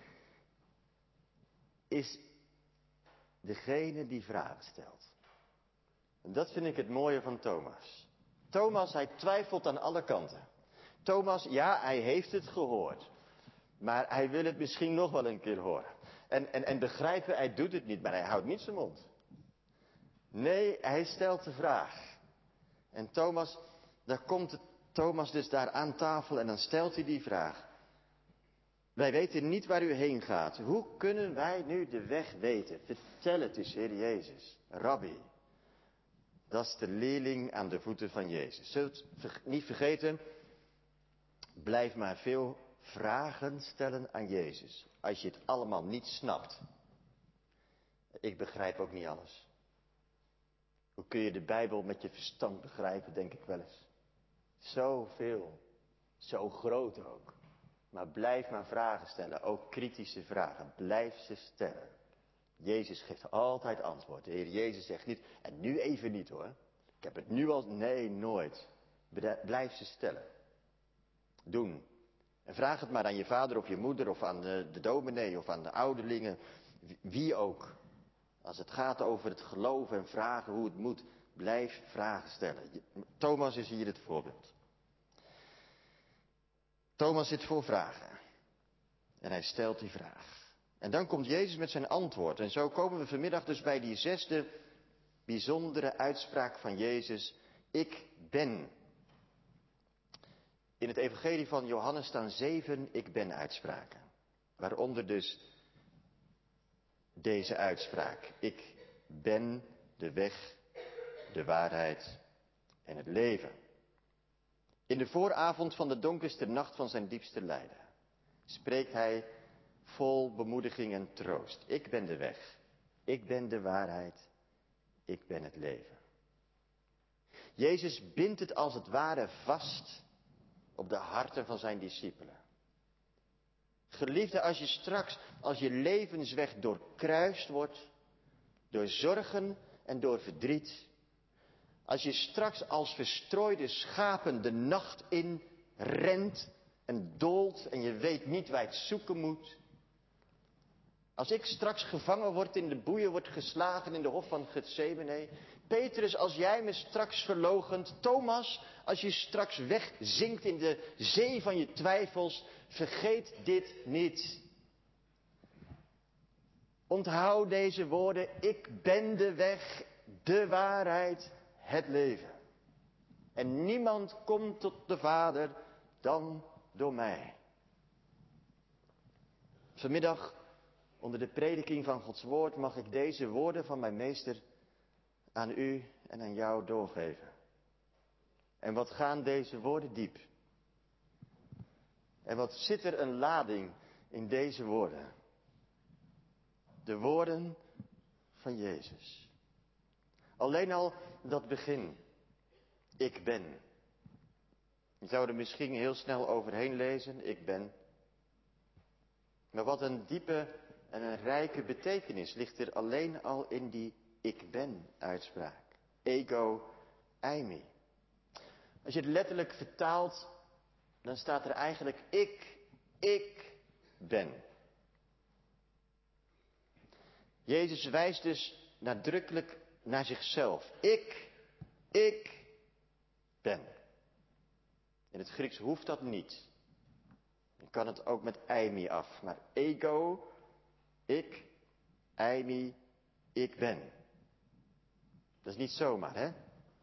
is degene die vragen stelt. En dat vind ik het mooie van Thomas. Thomas, hij twijfelt aan alle kanten. Thomas, ja, hij heeft het gehoord. Maar hij wil het misschien nog wel een keer horen. En, en, en begrijpen, hij doet het niet, maar hij houdt niet zijn mond. Nee, hij stelt de vraag. En Thomas, daar komt Thomas dus daar aan tafel en dan stelt hij die vraag. Wij weten niet waar u heen gaat. Hoe kunnen wij nu de weg weten? Vertel het eens, Heer Jezus. Rabbi. Dat is de leerling aan de voeten van Jezus. Zult niet vergeten, blijf maar veel vragen stellen aan Jezus. Als je het allemaal niet snapt. Ik begrijp ook niet alles. Hoe kun je de Bijbel met je verstand begrijpen, denk ik wel eens. Zoveel. Zo groot ook. Maar blijf maar vragen stellen. Ook kritische vragen. Blijf ze stellen. Jezus geeft altijd antwoord. De Heer Jezus zegt niet, en nu even niet hoor. Ik heb het nu al, nee nooit. Blijf ze stellen. doen. En vraag het maar aan je vader of je moeder of aan de, de dominee of aan de ouderlingen, wie ook. Als het gaat over het geloven en vragen hoe het moet, blijf vragen stellen. Thomas is hier het voorbeeld. Thomas zit voor vragen. En hij stelt die vraag. En dan komt Jezus met zijn antwoord. En zo komen we vanmiddag dus bij die zesde bijzondere uitspraak van Jezus. Ik ben. In het evangelie van Johannes staan zeven ik ben uitspraken. Waaronder dus deze uitspraak. Ik ben de weg, de waarheid en het leven. In de vooravond van de donkerste nacht van zijn diepste lijden spreekt hij vol bemoediging en troost. Ik ben de weg, ik ben de waarheid, ik ben het leven. Jezus bindt het als het ware vast op de harten van zijn discipelen. Geliefde, als je straks, als je levensweg doorkruist wordt door zorgen en door verdriet, als je straks als verstrooide schapen de nacht in rent en doolt en je weet niet waar je het zoeken moet. Als ik straks gevangen word, in de boeien word geslagen in de hof van Getsemane. Petrus, als jij me straks verloochent. Thomas, als je straks wegzinkt in de zee van je twijfels. Vergeet dit niet. Onthoud deze woorden. Ik ben de weg, de waarheid, het leven. En niemand komt tot de Vader dan door mij. Vanmiddag, onder de prediking van Gods woord, mag ik deze woorden van mijn meester aan u en aan jou doorgeven. En wat gaan deze woorden diep? En wat zit er een lading in deze woorden? De woorden van Jezus. Alleen al dat begin. Ik ben. Je zou er misschien heel snel overheen lezen. Ik ben. Maar wat een diepe en een rijke betekenis ligt er alleen al in die ik ben uitspraak. Ego eimi. Als je het letterlijk vertaalt, dan staat er eigenlijk ik, ik ben. Jezus wijst dus nadrukkelijk naar zichzelf. Ik, ik ben. In het Grieks hoeft dat niet. Je kan het ook met eimi af. Maar ego, ik, eimi, ik ben. Dat is niet zomaar, hè?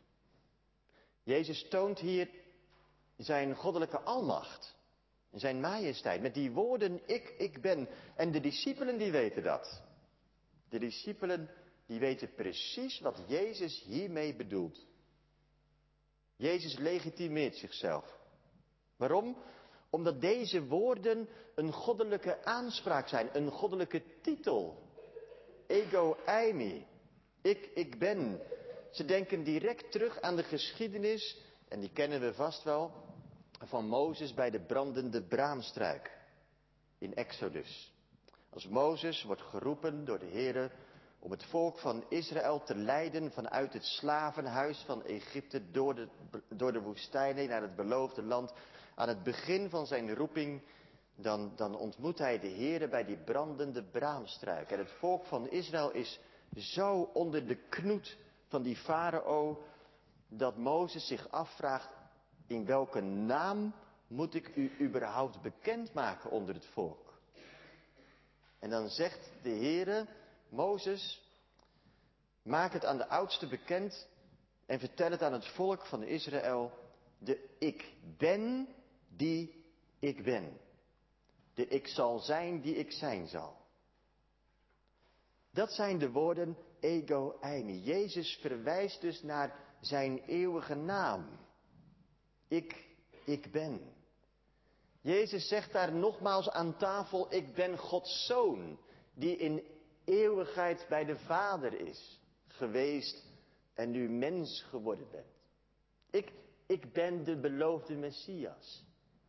Jezus toont hier zijn goddelijke almacht. Zijn majesteit. Met die woorden ik, ik ben. En de discipelen die weten dat. De discipelen die weten precies wat Jezus hiermee bedoelt. Jezus legitimeert zichzelf. Waarom? Omdat deze woorden een goddelijke aanspraak zijn. Een goddelijke titel. Ego eimi. Ik, ik ben. Ze denken direct terug aan de geschiedenis, en die kennen we vast wel, van Mozes bij de brandende braamstruik in Exodus. Als Mozes wordt geroepen door de Heere om het volk van Israël te leiden vanuit het slavenhuis van Egypte door de, door de woestijn heen naar het beloofde land. Aan het begin van zijn roeping, dan, dan ontmoet hij de Heere bij die brandende braamstruik. En het volk van Israël is zo onder de knoet van die farao, dat Mozes zich afvraagt, in welke naam moet ik u überhaupt bekendmaken onder het volk? En dan zegt de Heere, Mozes, maak het aan de oudste bekend en vertel het aan het volk van Israël, de ik ben die ik ben. De ik zal zijn die ik zijn zal. Dat zijn de woorden ego eimi. Jezus verwijst dus naar zijn eeuwige naam. Ik, ik ben. Jezus zegt daar nogmaals aan tafel, ik ben Gods Zoon, die in eeuwigheid bij de Vader is geweest en nu mens geworden bent. Ik, ik ben de beloofde Messias.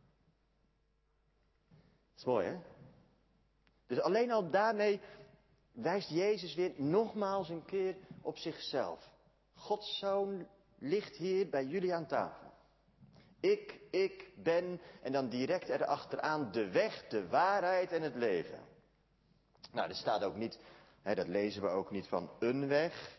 Dat is mooi, hè? Dus alleen al daarmee wijst Jezus weer nogmaals een keer op zichzelf. Gods Zoon ligt hier bij jullie aan tafel. Ik, ik ben, en dan direct erachteraan de weg, de waarheid en het leven. Nou, er staat ook niet, hè, dat lezen we ook niet van een weg.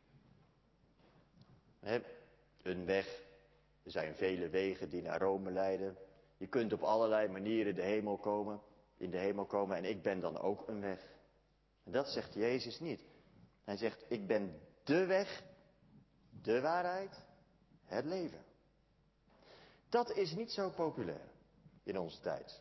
Hè, een weg, er zijn vele wegen die naar Rome leiden. Je kunt op allerlei manieren de hemel komen, in de hemel komen en ik ben dan ook een weg. En dat zegt Jezus niet. Hij zegt, ik ben de weg, de waarheid, het leven. Dat is niet zo populair in onze tijd.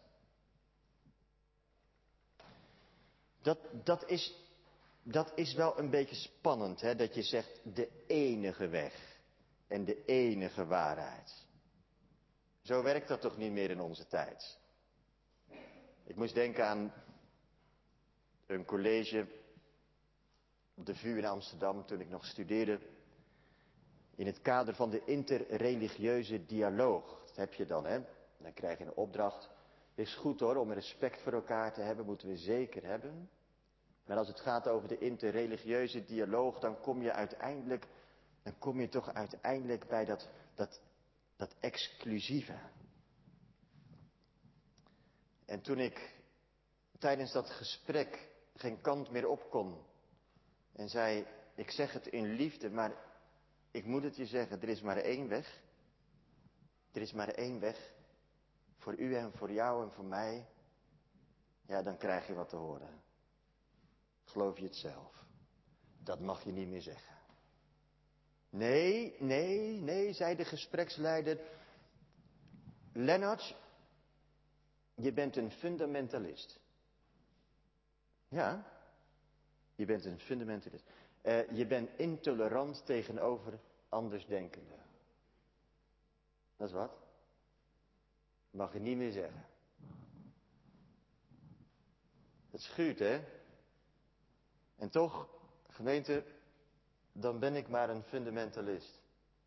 Dat, dat, is, dat is wel een beetje spannend, hè? Dat je zegt de enige weg en de enige waarheid. Zo werkt dat toch niet meer in onze tijd. Ik moest denken aan een college op de V U in Amsterdam toen ik nog studeerde. In het kader van de interreligieuze dialoog. Dat heb je dan, hè. Dan krijg je een opdracht. Het is goed hoor, om respect voor elkaar te hebben, moeten we zeker hebben. Maar als het gaat over de interreligieuze dialoog, dan kom je uiteindelijk, dan kom je toch uiteindelijk bij dat, dat, dat exclusieve. En toen ik tijdens dat gesprek geen kant meer op kon en zei, ik zeg het in liefde, maar ik moet het je zeggen, er is maar één weg. Er is maar één weg. Voor u en voor jou en voor mij. Ja, dan krijg je wat te horen. Geloof je het zelf? Dat mag je niet meer zeggen. Nee, nee, nee, zei de gespreksleider. Lennart, je bent een fundamentalist. Ja, je bent een fundamentalist. Uh, je bent intolerant tegenover andersdenkenden. Dat is wat? Mag je niet meer zeggen. Het schuurt, hè? En toch, gemeente, dan ben ik maar een fundamentalist.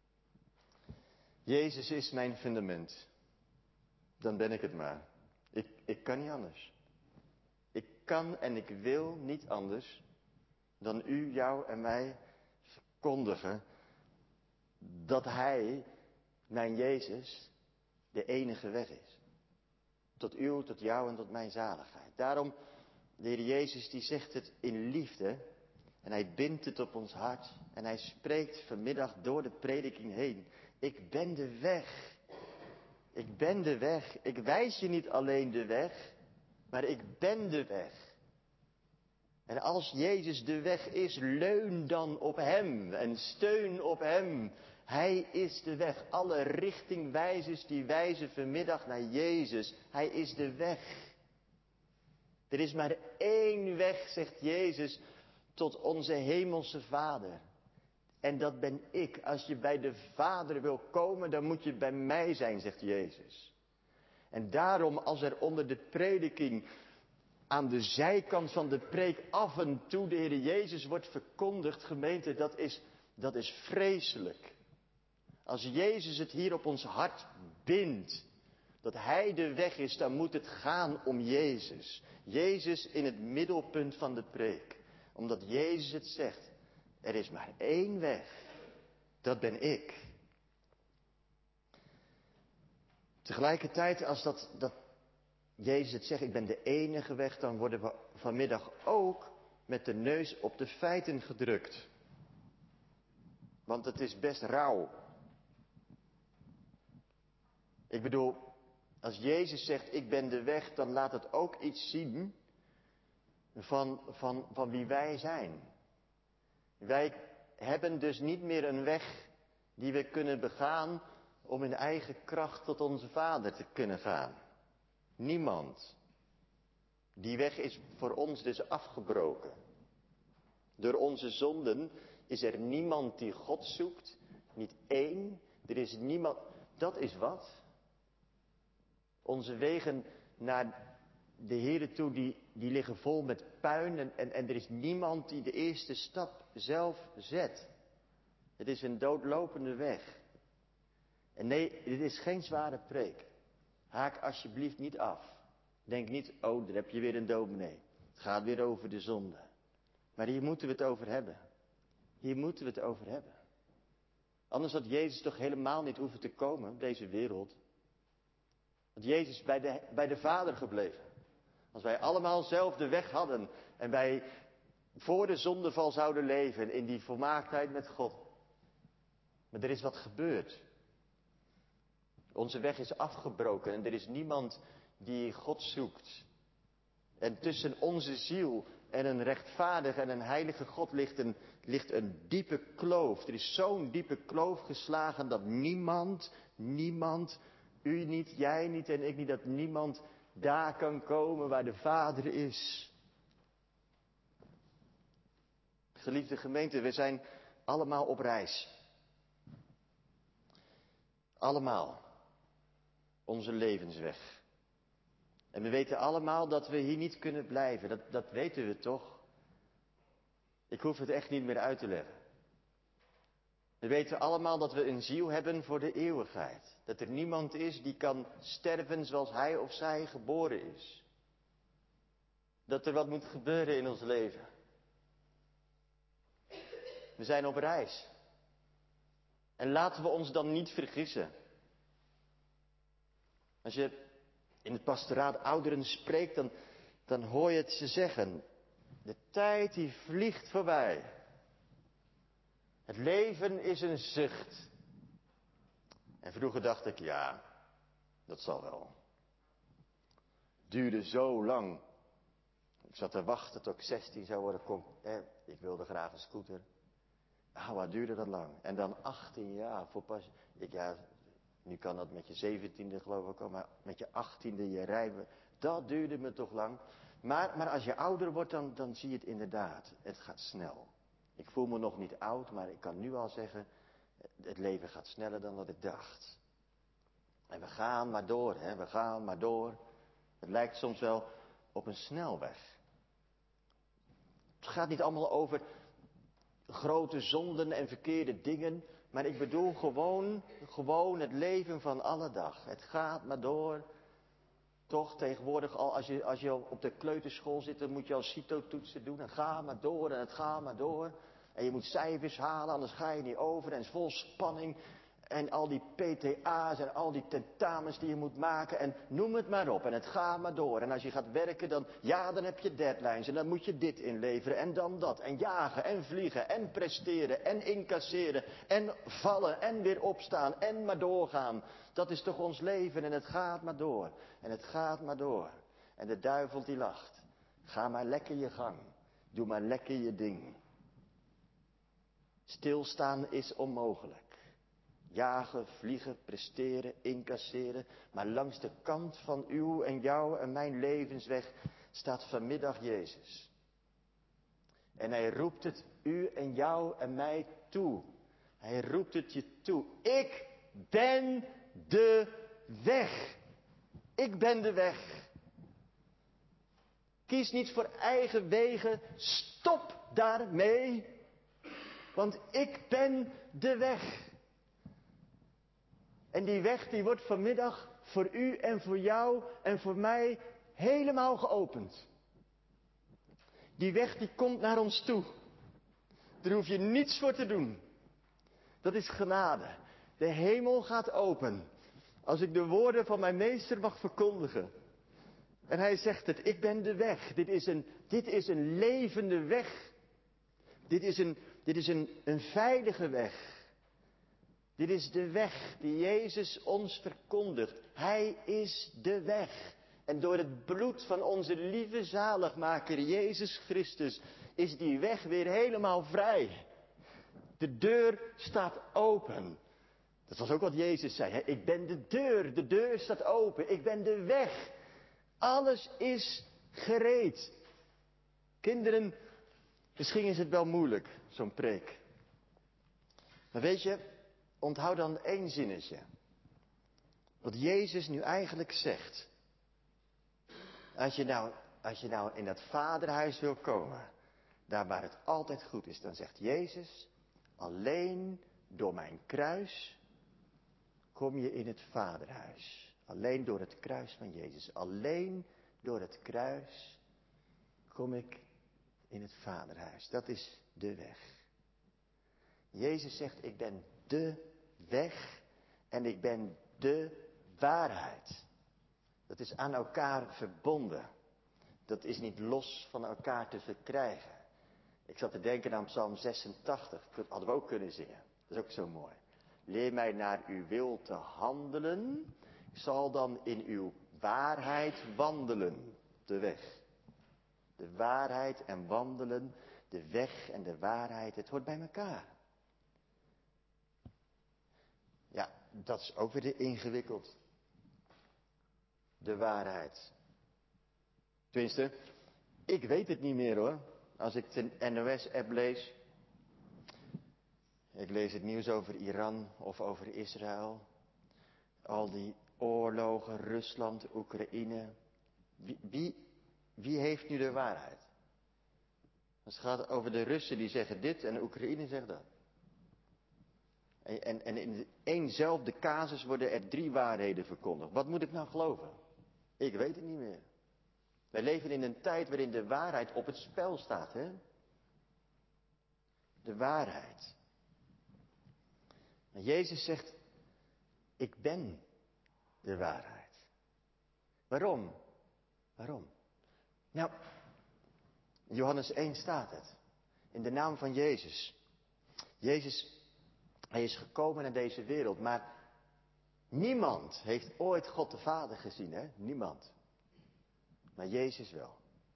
Jezus is mijn fundament. Dan ben ik het maar. Ik, ik kan niet anders. Ik kan en ik wil niet anders dan u, jou en mij verkondigen dat Hij, mijn Jezus, de enige weg is. Tot uw, tot jou en tot mijn zaligheid. Daarom, de Heer Jezus die zegt het in liefde en Hij bindt het op ons hart en Hij spreekt vanmiddag door de prediking heen. Ik ben de weg. Ik ben de weg. Ik wijs je niet alleen de weg, maar ik ben de weg. En als Jezus de weg is, leun dan op Hem en steun op Hem. Hij is de weg. Alle richtingwijzers die wijzen vanmiddag naar Jezus. Hij is de weg. Er is maar één weg, zegt Jezus, tot onze hemelse Vader. En dat ben ik. Als je bij de Vader wil komen, dan moet je bij mij zijn, zegt Jezus. En daarom, als er onder de prediking aan de zijkant van de preek af en toe de Heer Jezus wordt verkondigd, gemeente, dat is, dat is vreselijk. Als Jezus het hier op ons hart bindt, dat Hij de weg is, dan moet het gaan om Jezus. Jezus in het middelpunt van de preek. Omdat Jezus het zegt, er is maar één weg. Dat ben ik. Tegelijkertijd, als dat, dat Jezus het zegt, ik ben de enige weg, dan worden we vanmiddag ook met de neus op de feiten gedrukt. Want het is best rauw. Ik bedoel, als Jezus zegt, ik ben de weg, dan laat het ook iets zien van, van, van wie wij zijn. Wij hebben dus niet meer een weg die we kunnen begaan om in eigen kracht tot onze Vader te kunnen gaan. Niemand. Die weg is voor ons dus afgebroken. Door onze zonden is er niemand die God zoekt. Niet één. Er is niemand. Dat is wat. Onze wegen naar de Here toe, die, die liggen vol met puin. En, en, en er is niemand die de eerste stap zelf zet. Het is een doodlopende weg. En nee, dit is geen zware preek. Haak alsjeblieft niet af. Denk niet, oh, daar heb je weer een dominee. Het gaat weer over de zonde. Maar hier moeten we het over hebben. Hier moeten we het over hebben. Anders had Jezus toch helemaal niet hoeven te komen op deze wereld. Want Jezus is bij de, bij de Vader gebleven. Als wij allemaal zelf de weg hadden en wij voor de zondeval zouden leven in die volmaaktheid met God. Maar er is wat gebeurd. Onze weg is afgebroken en er is niemand die God zoekt. En tussen onze ziel en een rechtvaardige en een heilige God ligt een, ligt een diepe kloof. Er is zo'n diepe kloof geslagen dat niemand, niemand, u niet, jij niet en ik niet, dat niemand daar kan komen waar de Vader is. Geliefde gemeente, we zijn allemaal op reis. Allemaal. Onze levensweg. En we weten allemaal dat we hier niet kunnen blijven. Dat, dat weten we toch? Ik hoef het echt niet meer uit te leggen. We weten allemaal dat we een ziel hebben voor de eeuwigheid. Dat er niemand is die kan sterven zoals hij of zij geboren is. Dat er wat moet gebeuren in ons leven. We zijn op reis. En laten we ons dan niet vergissen. Als je in het pastoraat ouderen spreekt, dan, dan hoor je het ze zeggen. De tijd die vliegt voorbij. Het leven is een zucht. En vroeger dacht ik, ja, dat zal wel. Het duurde zo lang. Ik zat te wachten tot ik zestien zou worden. Kom, eh, ik wilde graag een scooter. Ah, wat duurde dat lang? En dan achttien jaar voor pas. Ik, ja, nu kan dat met je zeventiende geloof ik al, maar met je achttiende je rijden. Dat duurde me toch lang. Maar, maar als je ouder wordt, dan, dan zie je het inderdaad. Het gaat snel. Ik voel me nog niet oud, maar ik kan nu al zeggen, het leven gaat sneller dan dat ik dacht. En we gaan maar door, hè? We gaan maar door. Het lijkt soms wel op een snelweg. Het gaat niet allemaal over grote zonden en verkeerde dingen, maar ik bedoel gewoon, gewoon het leven van alle dag. Het gaat maar door. Toch tegenwoordig al, als je, als je op de kleuterschool zit, dan moet je al CITO-toetsen doen. En ga maar door en het gaat maar door. En je moet cijfers halen, anders ga je niet over. En het is vol spanning. En al die P T A's en al die tentamens die je moet maken. En noem het maar op. En het gaat maar door. En als je gaat werken, dan, ja, dan heb je deadlines. En dan moet je dit inleveren. En dan dat. En jagen en vliegen. En presteren. En incasseren. En vallen. En weer opstaan. En maar doorgaan. Dat is toch ons leven. En het gaat maar door. En het gaat maar door. En de duivel die lacht. Ga maar lekker je gang. Doe maar lekker je ding. Stilstaan is onmogelijk. Jagen, vliegen, presteren, incasseren. Maar langs de kant van uw en jouw en mijn levensweg staat vanmiddag Jezus. En hij roept het u en jou en mij toe. Hij roept het je toe. Ik ben de weg. Ik ben de weg. Kies niet voor eigen wegen. Stop daarmee. Want ik ben de weg. En die weg die wordt vanmiddag voor u en voor jou en voor mij helemaal geopend. Die weg die komt naar ons toe. Daar hoef je niets voor te doen. Dat is genade. De hemel gaat open. Als ik de woorden van mijn meester mag verkondigen. En hij zegt het, ik ben de weg. Dit is een, dit is een levende weg. Dit is een, dit is een, een veilige weg. Dit is de weg die Jezus ons verkondigt. Hij is de weg. En door het bloed van onze lieve zaligmaker Jezus Christus is die weg weer helemaal vrij. De deur staat open. Dat was ook wat Jezus zei. Hè? Ik ben de deur. De deur staat open. Ik ben de weg. Alles is gereed. Kinderen, misschien is het wel moeilijk, zo'n preek. Maar weet je, onthoud dan één zinnetje. Wat Jezus nu eigenlijk zegt. Als je nou, als je nou in dat vaderhuis wil komen, daar waar het altijd goed is, dan zegt Jezus, alleen door mijn kruis kom je in het vaderhuis. Alleen door het kruis van Jezus. Alleen door het kruis kom ik in het vaderhuis. Dat is de weg. Jezus zegt, ik ben de weg en ik ben de waarheid. Dat is aan elkaar verbonden. Dat is niet los van elkaar te verkrijgen. Ik zat te denken aan Psalm zesentachtig. Dat hadden we ook kunnen zingen. Dat is ook zo mooi. Leer mij naar uw wil te handelen. Ik zal dan in uw waarheid wandelen. De weg. De waarheid en wandelen. De weg en de waarheid. Het hoort bij elkaar. Ja, dat is ook weer ingewikkeld. De waarheid. Tenminste, ik weet het niet meer hoor. Als ik de N O S-app lees. Ik lees het nieuws over Iran of over Israël. Al die oorlogen, Rusland, Oekraïne. Wie, wie, wie heeft nu de waarheid? Het gaat over de Russen die zeggen dit en de Oekraïne zegt dat. En, en, en in éénzelfde casus worden er drie waarheden verkondigd. Wat moet ik nou geloven? Ik weet het niet meer. Wij leven in een tijd waarin de waarheid op het spel staat, hè? De waarheid. En Jezus zegt, ik ben de waarheid. Waarom? Waarom? Nou, in Johannes één staat het. In de naam van Jezus. Jezus, hij is gekomen naar deze wereld, maar niemand heeft ooit God de Vader gezien, hè? Niemand. Maar Jezus wel.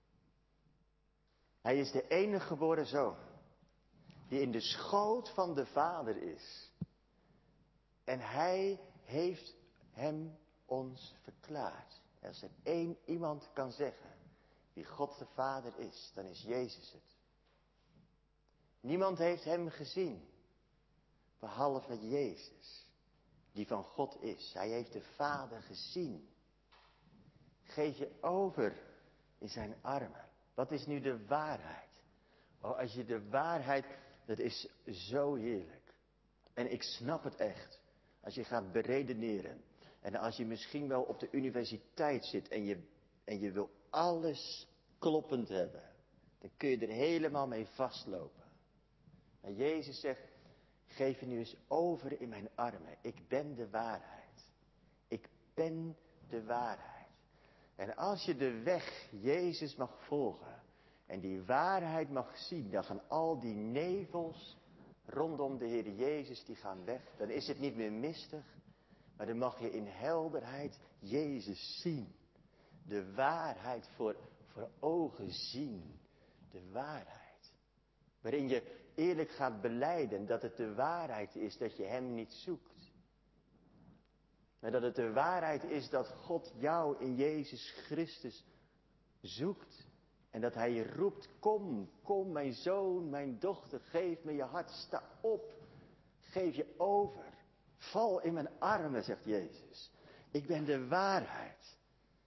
Hij is de enige geboren zoon. Die in de schoot van de Vader is. En hij heeft hem ons verklaard. Als er één iemand kan zeggen wie God de Vader is, dan is Jezus het. Niemand heeft hem gezien. Behalve Jezus. Die van God is. Hij heeft de Vader gezien. Geef je over in zijn armen. Wat is nu de waarheid? Oh, als je de waarheid, dat is zo heerlijk. En ik snap het echt. Als je gaat beredeneren. En als je misschien wel op de universiteit zit en je, en je wil alles kloppend hebben. Dan kun je er helemaal mee vastlopen. Maar Jezus zegt, geef je nu eens over in mijn armen. Ik ben de waarheid. Ik ben de waarheid. En als je de weg Jezus mag volgen en die waarheid mag zien, dan gaan al die nevels rondom de Heer Jezus, die gaan weg. Dan is het niet meer mistig, maar dan mag je in helderheid Jezus zien. De waarheid voor, voor ogen zien. De waarheid. Waarin je eerlijk gaat belijden dat het de waarheid is dat je Hem niet zoekt. Maar dat het de waarheid is dat God jou in Jezus Christus zoekt. En dat Hij je roept, kom, kom mijn zoon, mijn dochter, geef me je hart, sta op. Geef je over. Val in mijn armen, zegt Jezus. Ik ben de waarheid.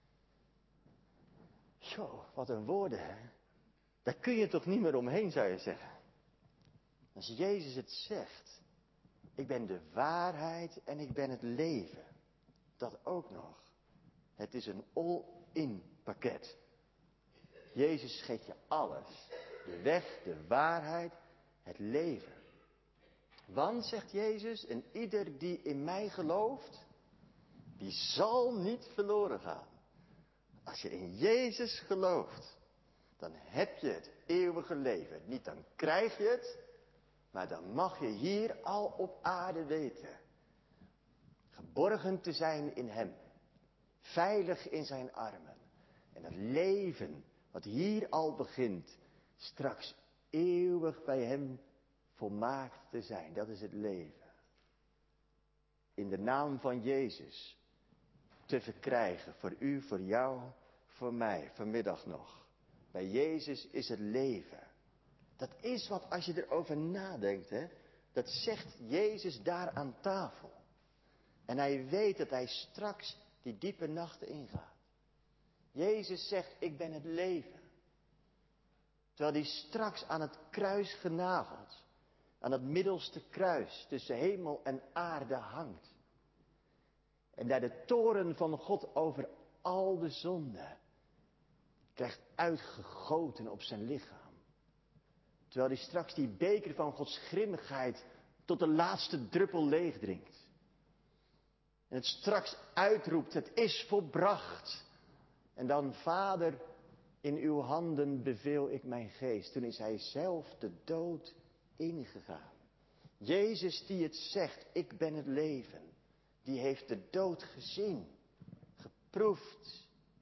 Zo, wat een woorden, hè. Daar kun je toch niet meer omheen, zou je zeggen. Als Jezus het zegt. Ik ben de waarheid en ik ben het leven. Dat ook nog. Het is een all-in pakket. Jezus geeft je alles. De weg, de waarheid, het leven. Want, zegt Jezus, en ieder die in mij gelooft, die zal niet verloren gaan. Als je in Jezus gelooft, dan heb je het eeuwige leven. Niet dan krijg je het, maar dan mag je hier al op aarde weten. Geborgen te zijn in Hem. Veilig in zijn armen. En het leven wat hier al begint, straks eeuwig bij Hem volmaakt te zijn. Dat is het leven. In de naam van Jezus te verkrijgen. Voor u, voor jou, voor mij. Vanmiddag nog. Bij Jezus is het leven. Dat is wat als je erover nadenkt. Hè, dat zegt Jezus daar aan tafel. En hij weet dat hij straks die diepe nachten ingaat. Jezus zegt, ik ben het leven. Terwijl hij straks aan het kruis genageld, aan het middelste kruis tussen hemel en aarde hangt. En daar de toorn van God over al de zonde krijgt uitgegoten op zijn lichaam. Terwijl hij straks die beker van Gods grimmigheid tot de laatste druppel leeg drinkt. En het straks uitroept, het is volbracht. En dan, Vader, in uw handen beveel ik mijn geest. Toen is hij zelf de dood ingegaan. Jezus die het zegt, ik ben het leven. Die heeft de dood gezien, geproefd.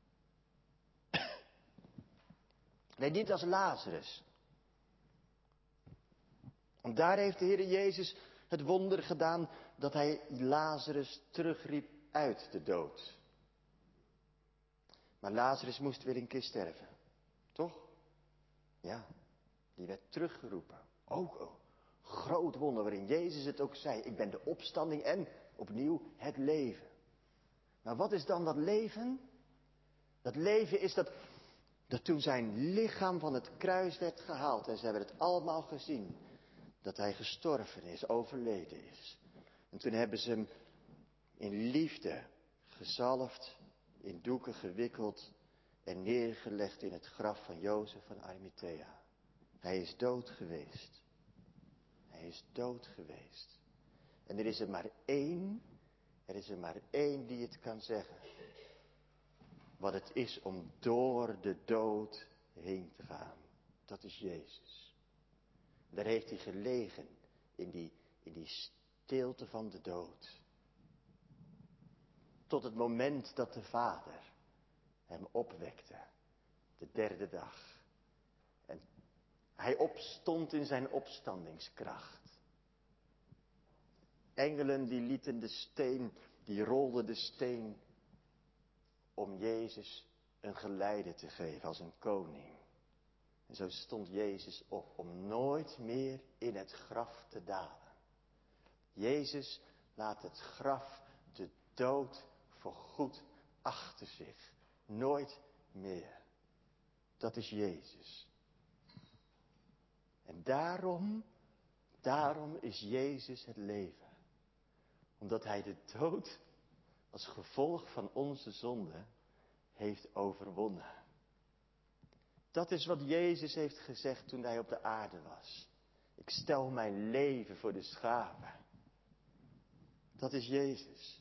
Nee, niet als Lazarus. En daar heeft de Heer Jezus het wonder gedaan dat hij Lazarus terugriep uit de dood. Maar Lazarus moest weer een keer sterven. Toch? Ja, die werd teruggeroepen. Ook een groot wonder waarin Jezus het ook zei. Ik ben de opstanding en opnieuw het leven. Maar wat is dan dat leven? Dat leven is dat, dat toen zijn lichaam van het kruis werd gehaald. En ze hebben het allemaal gezien. Dat hij gestorven is, overleden is. En toen hebben ze hem in liefde gezalfd, in doeken gewikkeld en neergelegd in het graf van Jozef van Arimathea. Hij is dood geweest. Hij is dood geweest. En er is er maar één, er is er maar één die het kan zeggen. Wat het is om door de dood heen te gaan. Dat is Jezus. Daar heeft hij gelegen in die, in die stilte van de dood. Tot het moment dat de Vader hem opwekte. De derde dag. En hij opstond in zijn opstandingskracht. Engelen die lieten de steen, die rolden de steen om Jezus een geleide te geven als een koning. En zo stond Jezus op om nooit meer in het graf te dalen. Jezus laat het graf, de dood, voorgoed achter zich. Nooit meer. Dat is Jezus. En daarom, daarom is Jezus het leven. Omdat hij de dood als gevolg van onze zonde heeft overwonnen. Dat is wat Jezus heeft gezegd toen hij op de aarde was. Ik stel mijn leven voor de schapen. Dat is Jezus.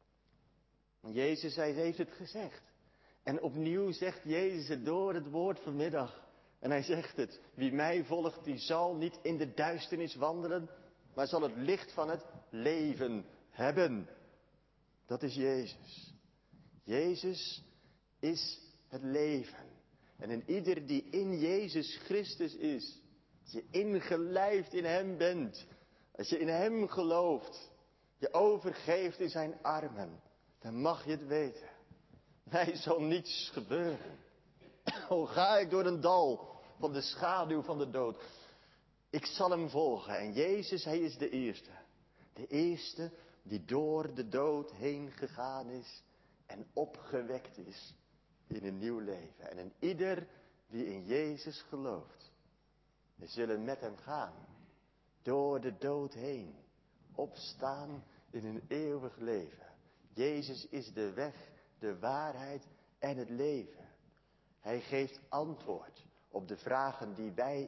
Jezus, hij heeft het gezegd. En opnieuw zegt Jezus het door het woord vanmiddag. En hij zegt het. Wie mij volgt, die zal niet in de duisternis wandelen, maar zal het licht van het leven hebben. Dat is Jezus. Jezus is het leven. En in ieder die in Jezus Christus is, als je ingelijfd in hem bent, als je in hem gelooft, je overgeeft in zijn armen, dan mag je het weten. Mij zal niets gebeuren. Al ga ik door een dal van de schaduw van de dood. Ik zal hem volgen. En Jezus, hij is de eerste. De eerste die door de dood heen gegaan is en opgewekt is in een nieuw leven. En in ieder die in Jezus gelooft, we zullen met hem gaan. Door de dood heen. Opstaan in een eeuwig leven. Jezus is de weg, de waarheid en het leven. Hij geeft antwoord op de vragen die wij,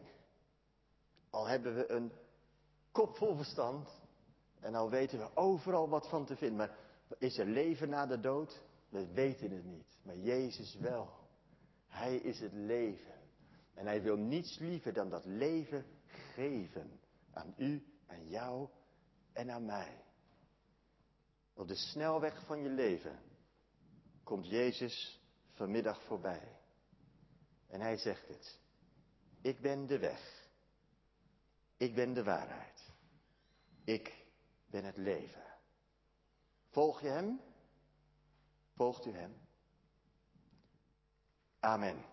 al hebben we een kop vol verstand en al weten we overal wat van te vinden. Maar is er leven na de dood? We weten het niet. Maar Jezus wel. Hij is het leven. En hij wil niets liever dan dat leven geven. Aan u, aan jou en aan mij. Op de snelweg van je leven komt Jezus vanmiddag voorbij. En hij zegt het. Ik ben de weg. Ik ben de waarheid. Ik ben het leven. Volg je hem? Volgt u hem? Amen.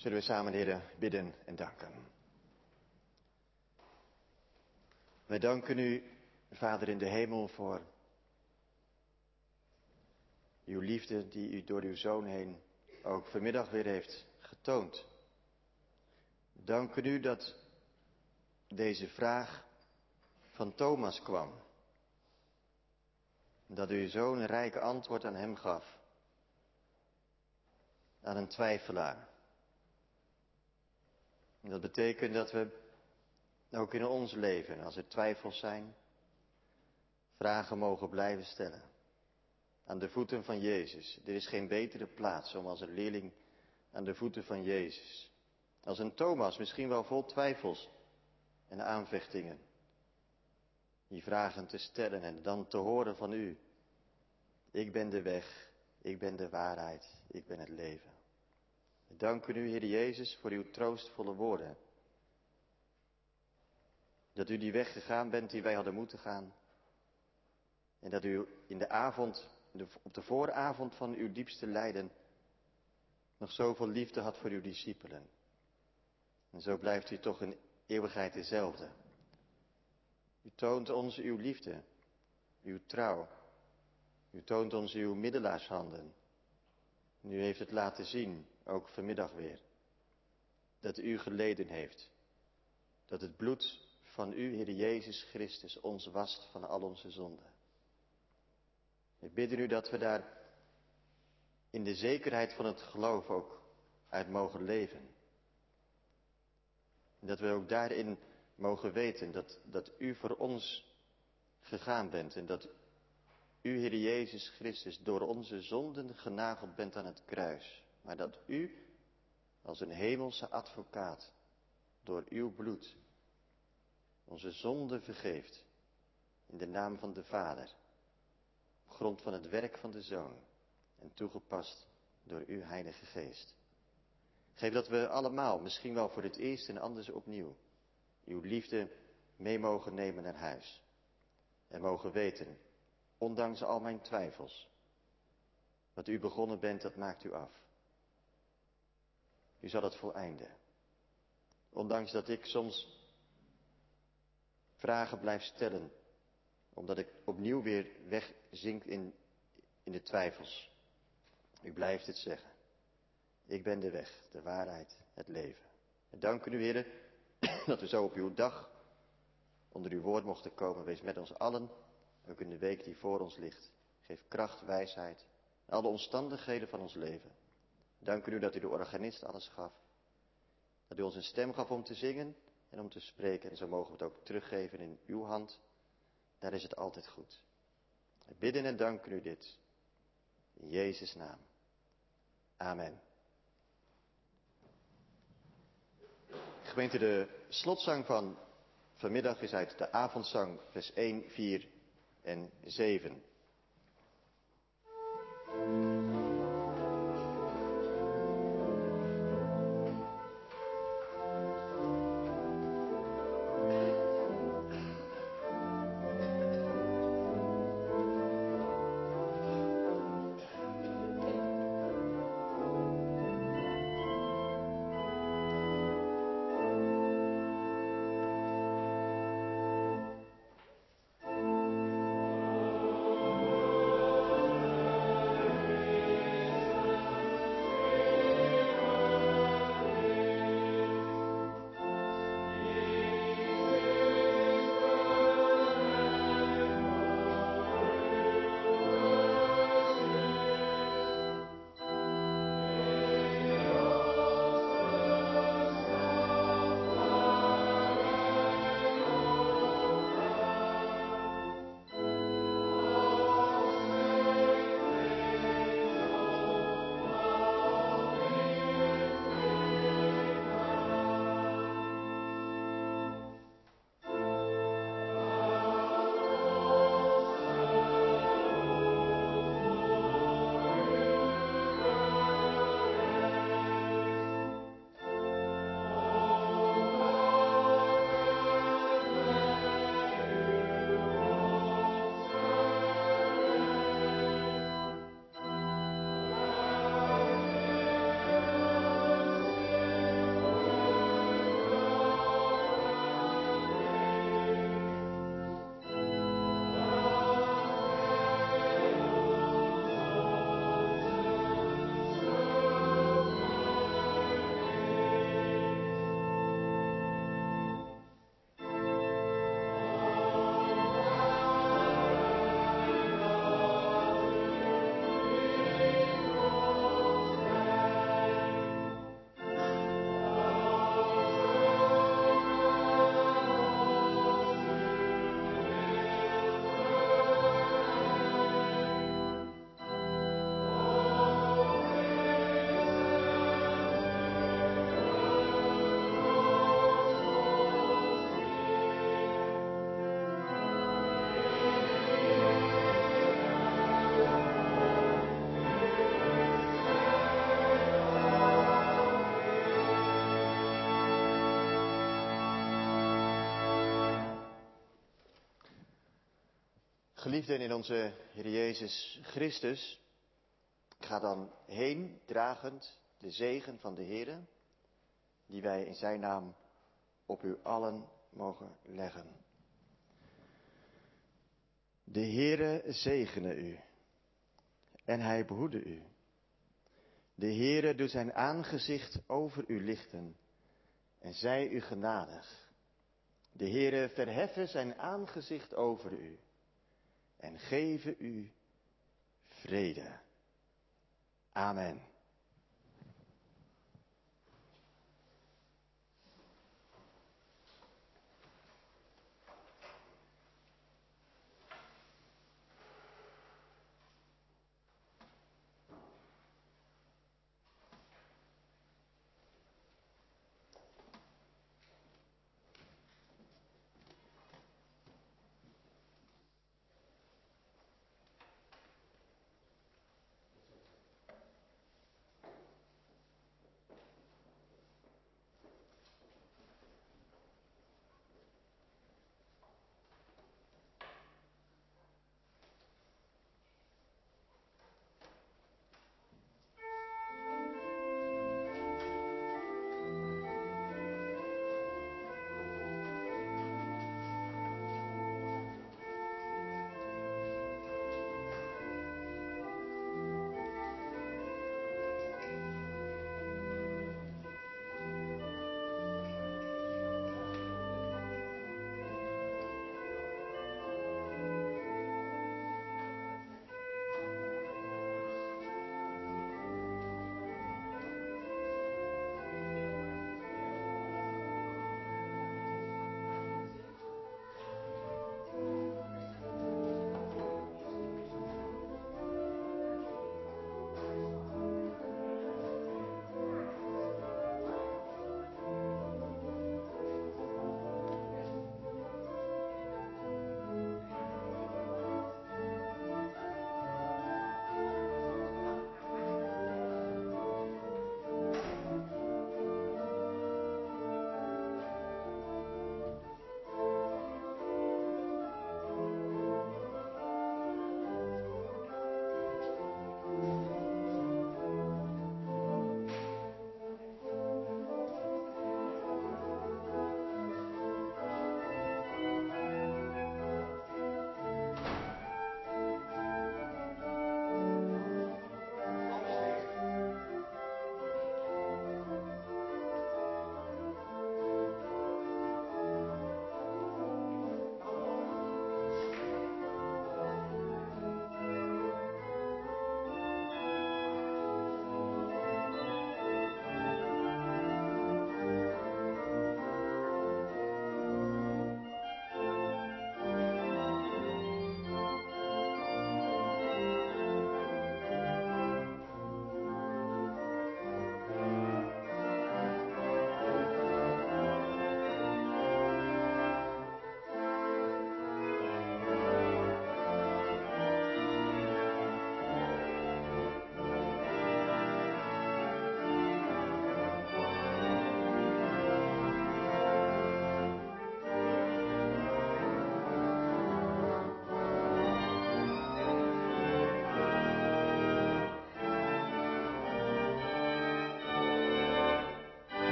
Zullen we samen, Heer, bidden en danken. Wij danken u, Vader in de hemel, voor uw liefde die u door uw Zoon heen ook vanmiddag weer heeft getoond. We danken u dat deze vraag van Thomas kwam. Dat u zo'n rijk antwoord aan hem gaf. Aan een twijfelaar. En dat betekent dat we ook in ons leven, als er twijfels zijn, vragen mogen blijven stellen. Aan de voeten van Jezus. Er is geen betere plaats om als een leerling aan de voeten van Jezus. Als een Thomas, misschien wel vol twijfels en aanvechtingen. Die vragen te stellen en dan te horen van u. Ik ben de weg, ik ben de waarheid, ik ben het leven. We danken u, Heer Jezus, voor uw troostvolle woorden. Dat u die weg gegaan bent die wij hadden moeten gaan. En dat u in de avond, op de vooravond van uw diepste lijden, nog zoveel liefde had voor uw discipelen. En zo blijft u toch in eeuwigheid dezelfde. U toont ons uw liefde, uw trouw. U toont ons uw middelaarshanden. En u heeft het laten zien, ook vanmiddag weer. Dat u geleden heeft. Dat het bloed van u, Heer Jezus Christus, ons wast van al onze zonden. We bidden u dat we daar in de zekerheid van het geloof ook uit mogen leven. En dat we ook daarin mogen weten dat, dat u voor ons gegaan bent. En dat u, Heer Jezus Christus, door onze zonden genageld bent aan het kruis. Maar dat u, als een hemelse advocaat, door uw bloed onze zonden vergeeft. In de naam van de Vader. Op grond van het werk van de Zoon. En toegepast door uw Heilige Geest. Geef dat we allemaal, misschien wel voor het eerst en anders opnieuw, uw liefde mee mogen nemen naar huis. En mogen weten, ondanks al mijn twijfels, wat u begonnen bent, dat maakt u af. U zal het voleinden. Ondanks dat ik soms vragen blijf stellen, omdat ik opnieuw weer wegzink in, in de twijfels. U blijft het zeggen. Ik ben de weg, de waarheid, het leven. En danken u, Heer, dat we zo op uw dag onder uw woord mochten komen. Wees met ons allen, ook in de week die voor ons ligt. Geef kracht, wijsheid, en alle omstandigheden van ons leven. Danken u dat u de organist alles gaf. Dat u ons een stem gaf om te zingen en om te spreken. En zo mogen we het ook teruggeven in uw hand. Daar is het altijd goed. We bidden en danken u dit. In Jezus' naam. Amen. Gemeente, de slotzang van vanmiddag is uit de avondzang vers één, vier en zeven. Geliefden in onze Heer Jezus Christus, ga dan heen dragend de zegen van de Heere, die wij in zijn naam op u allen mogen leggen. De Heere zegene u en hij behoede u. De Heere doet zijn aangezicht over u lichten en zij u genadig. De Heere verheffen zijn aangezicht over u en geven u vrede. Amen.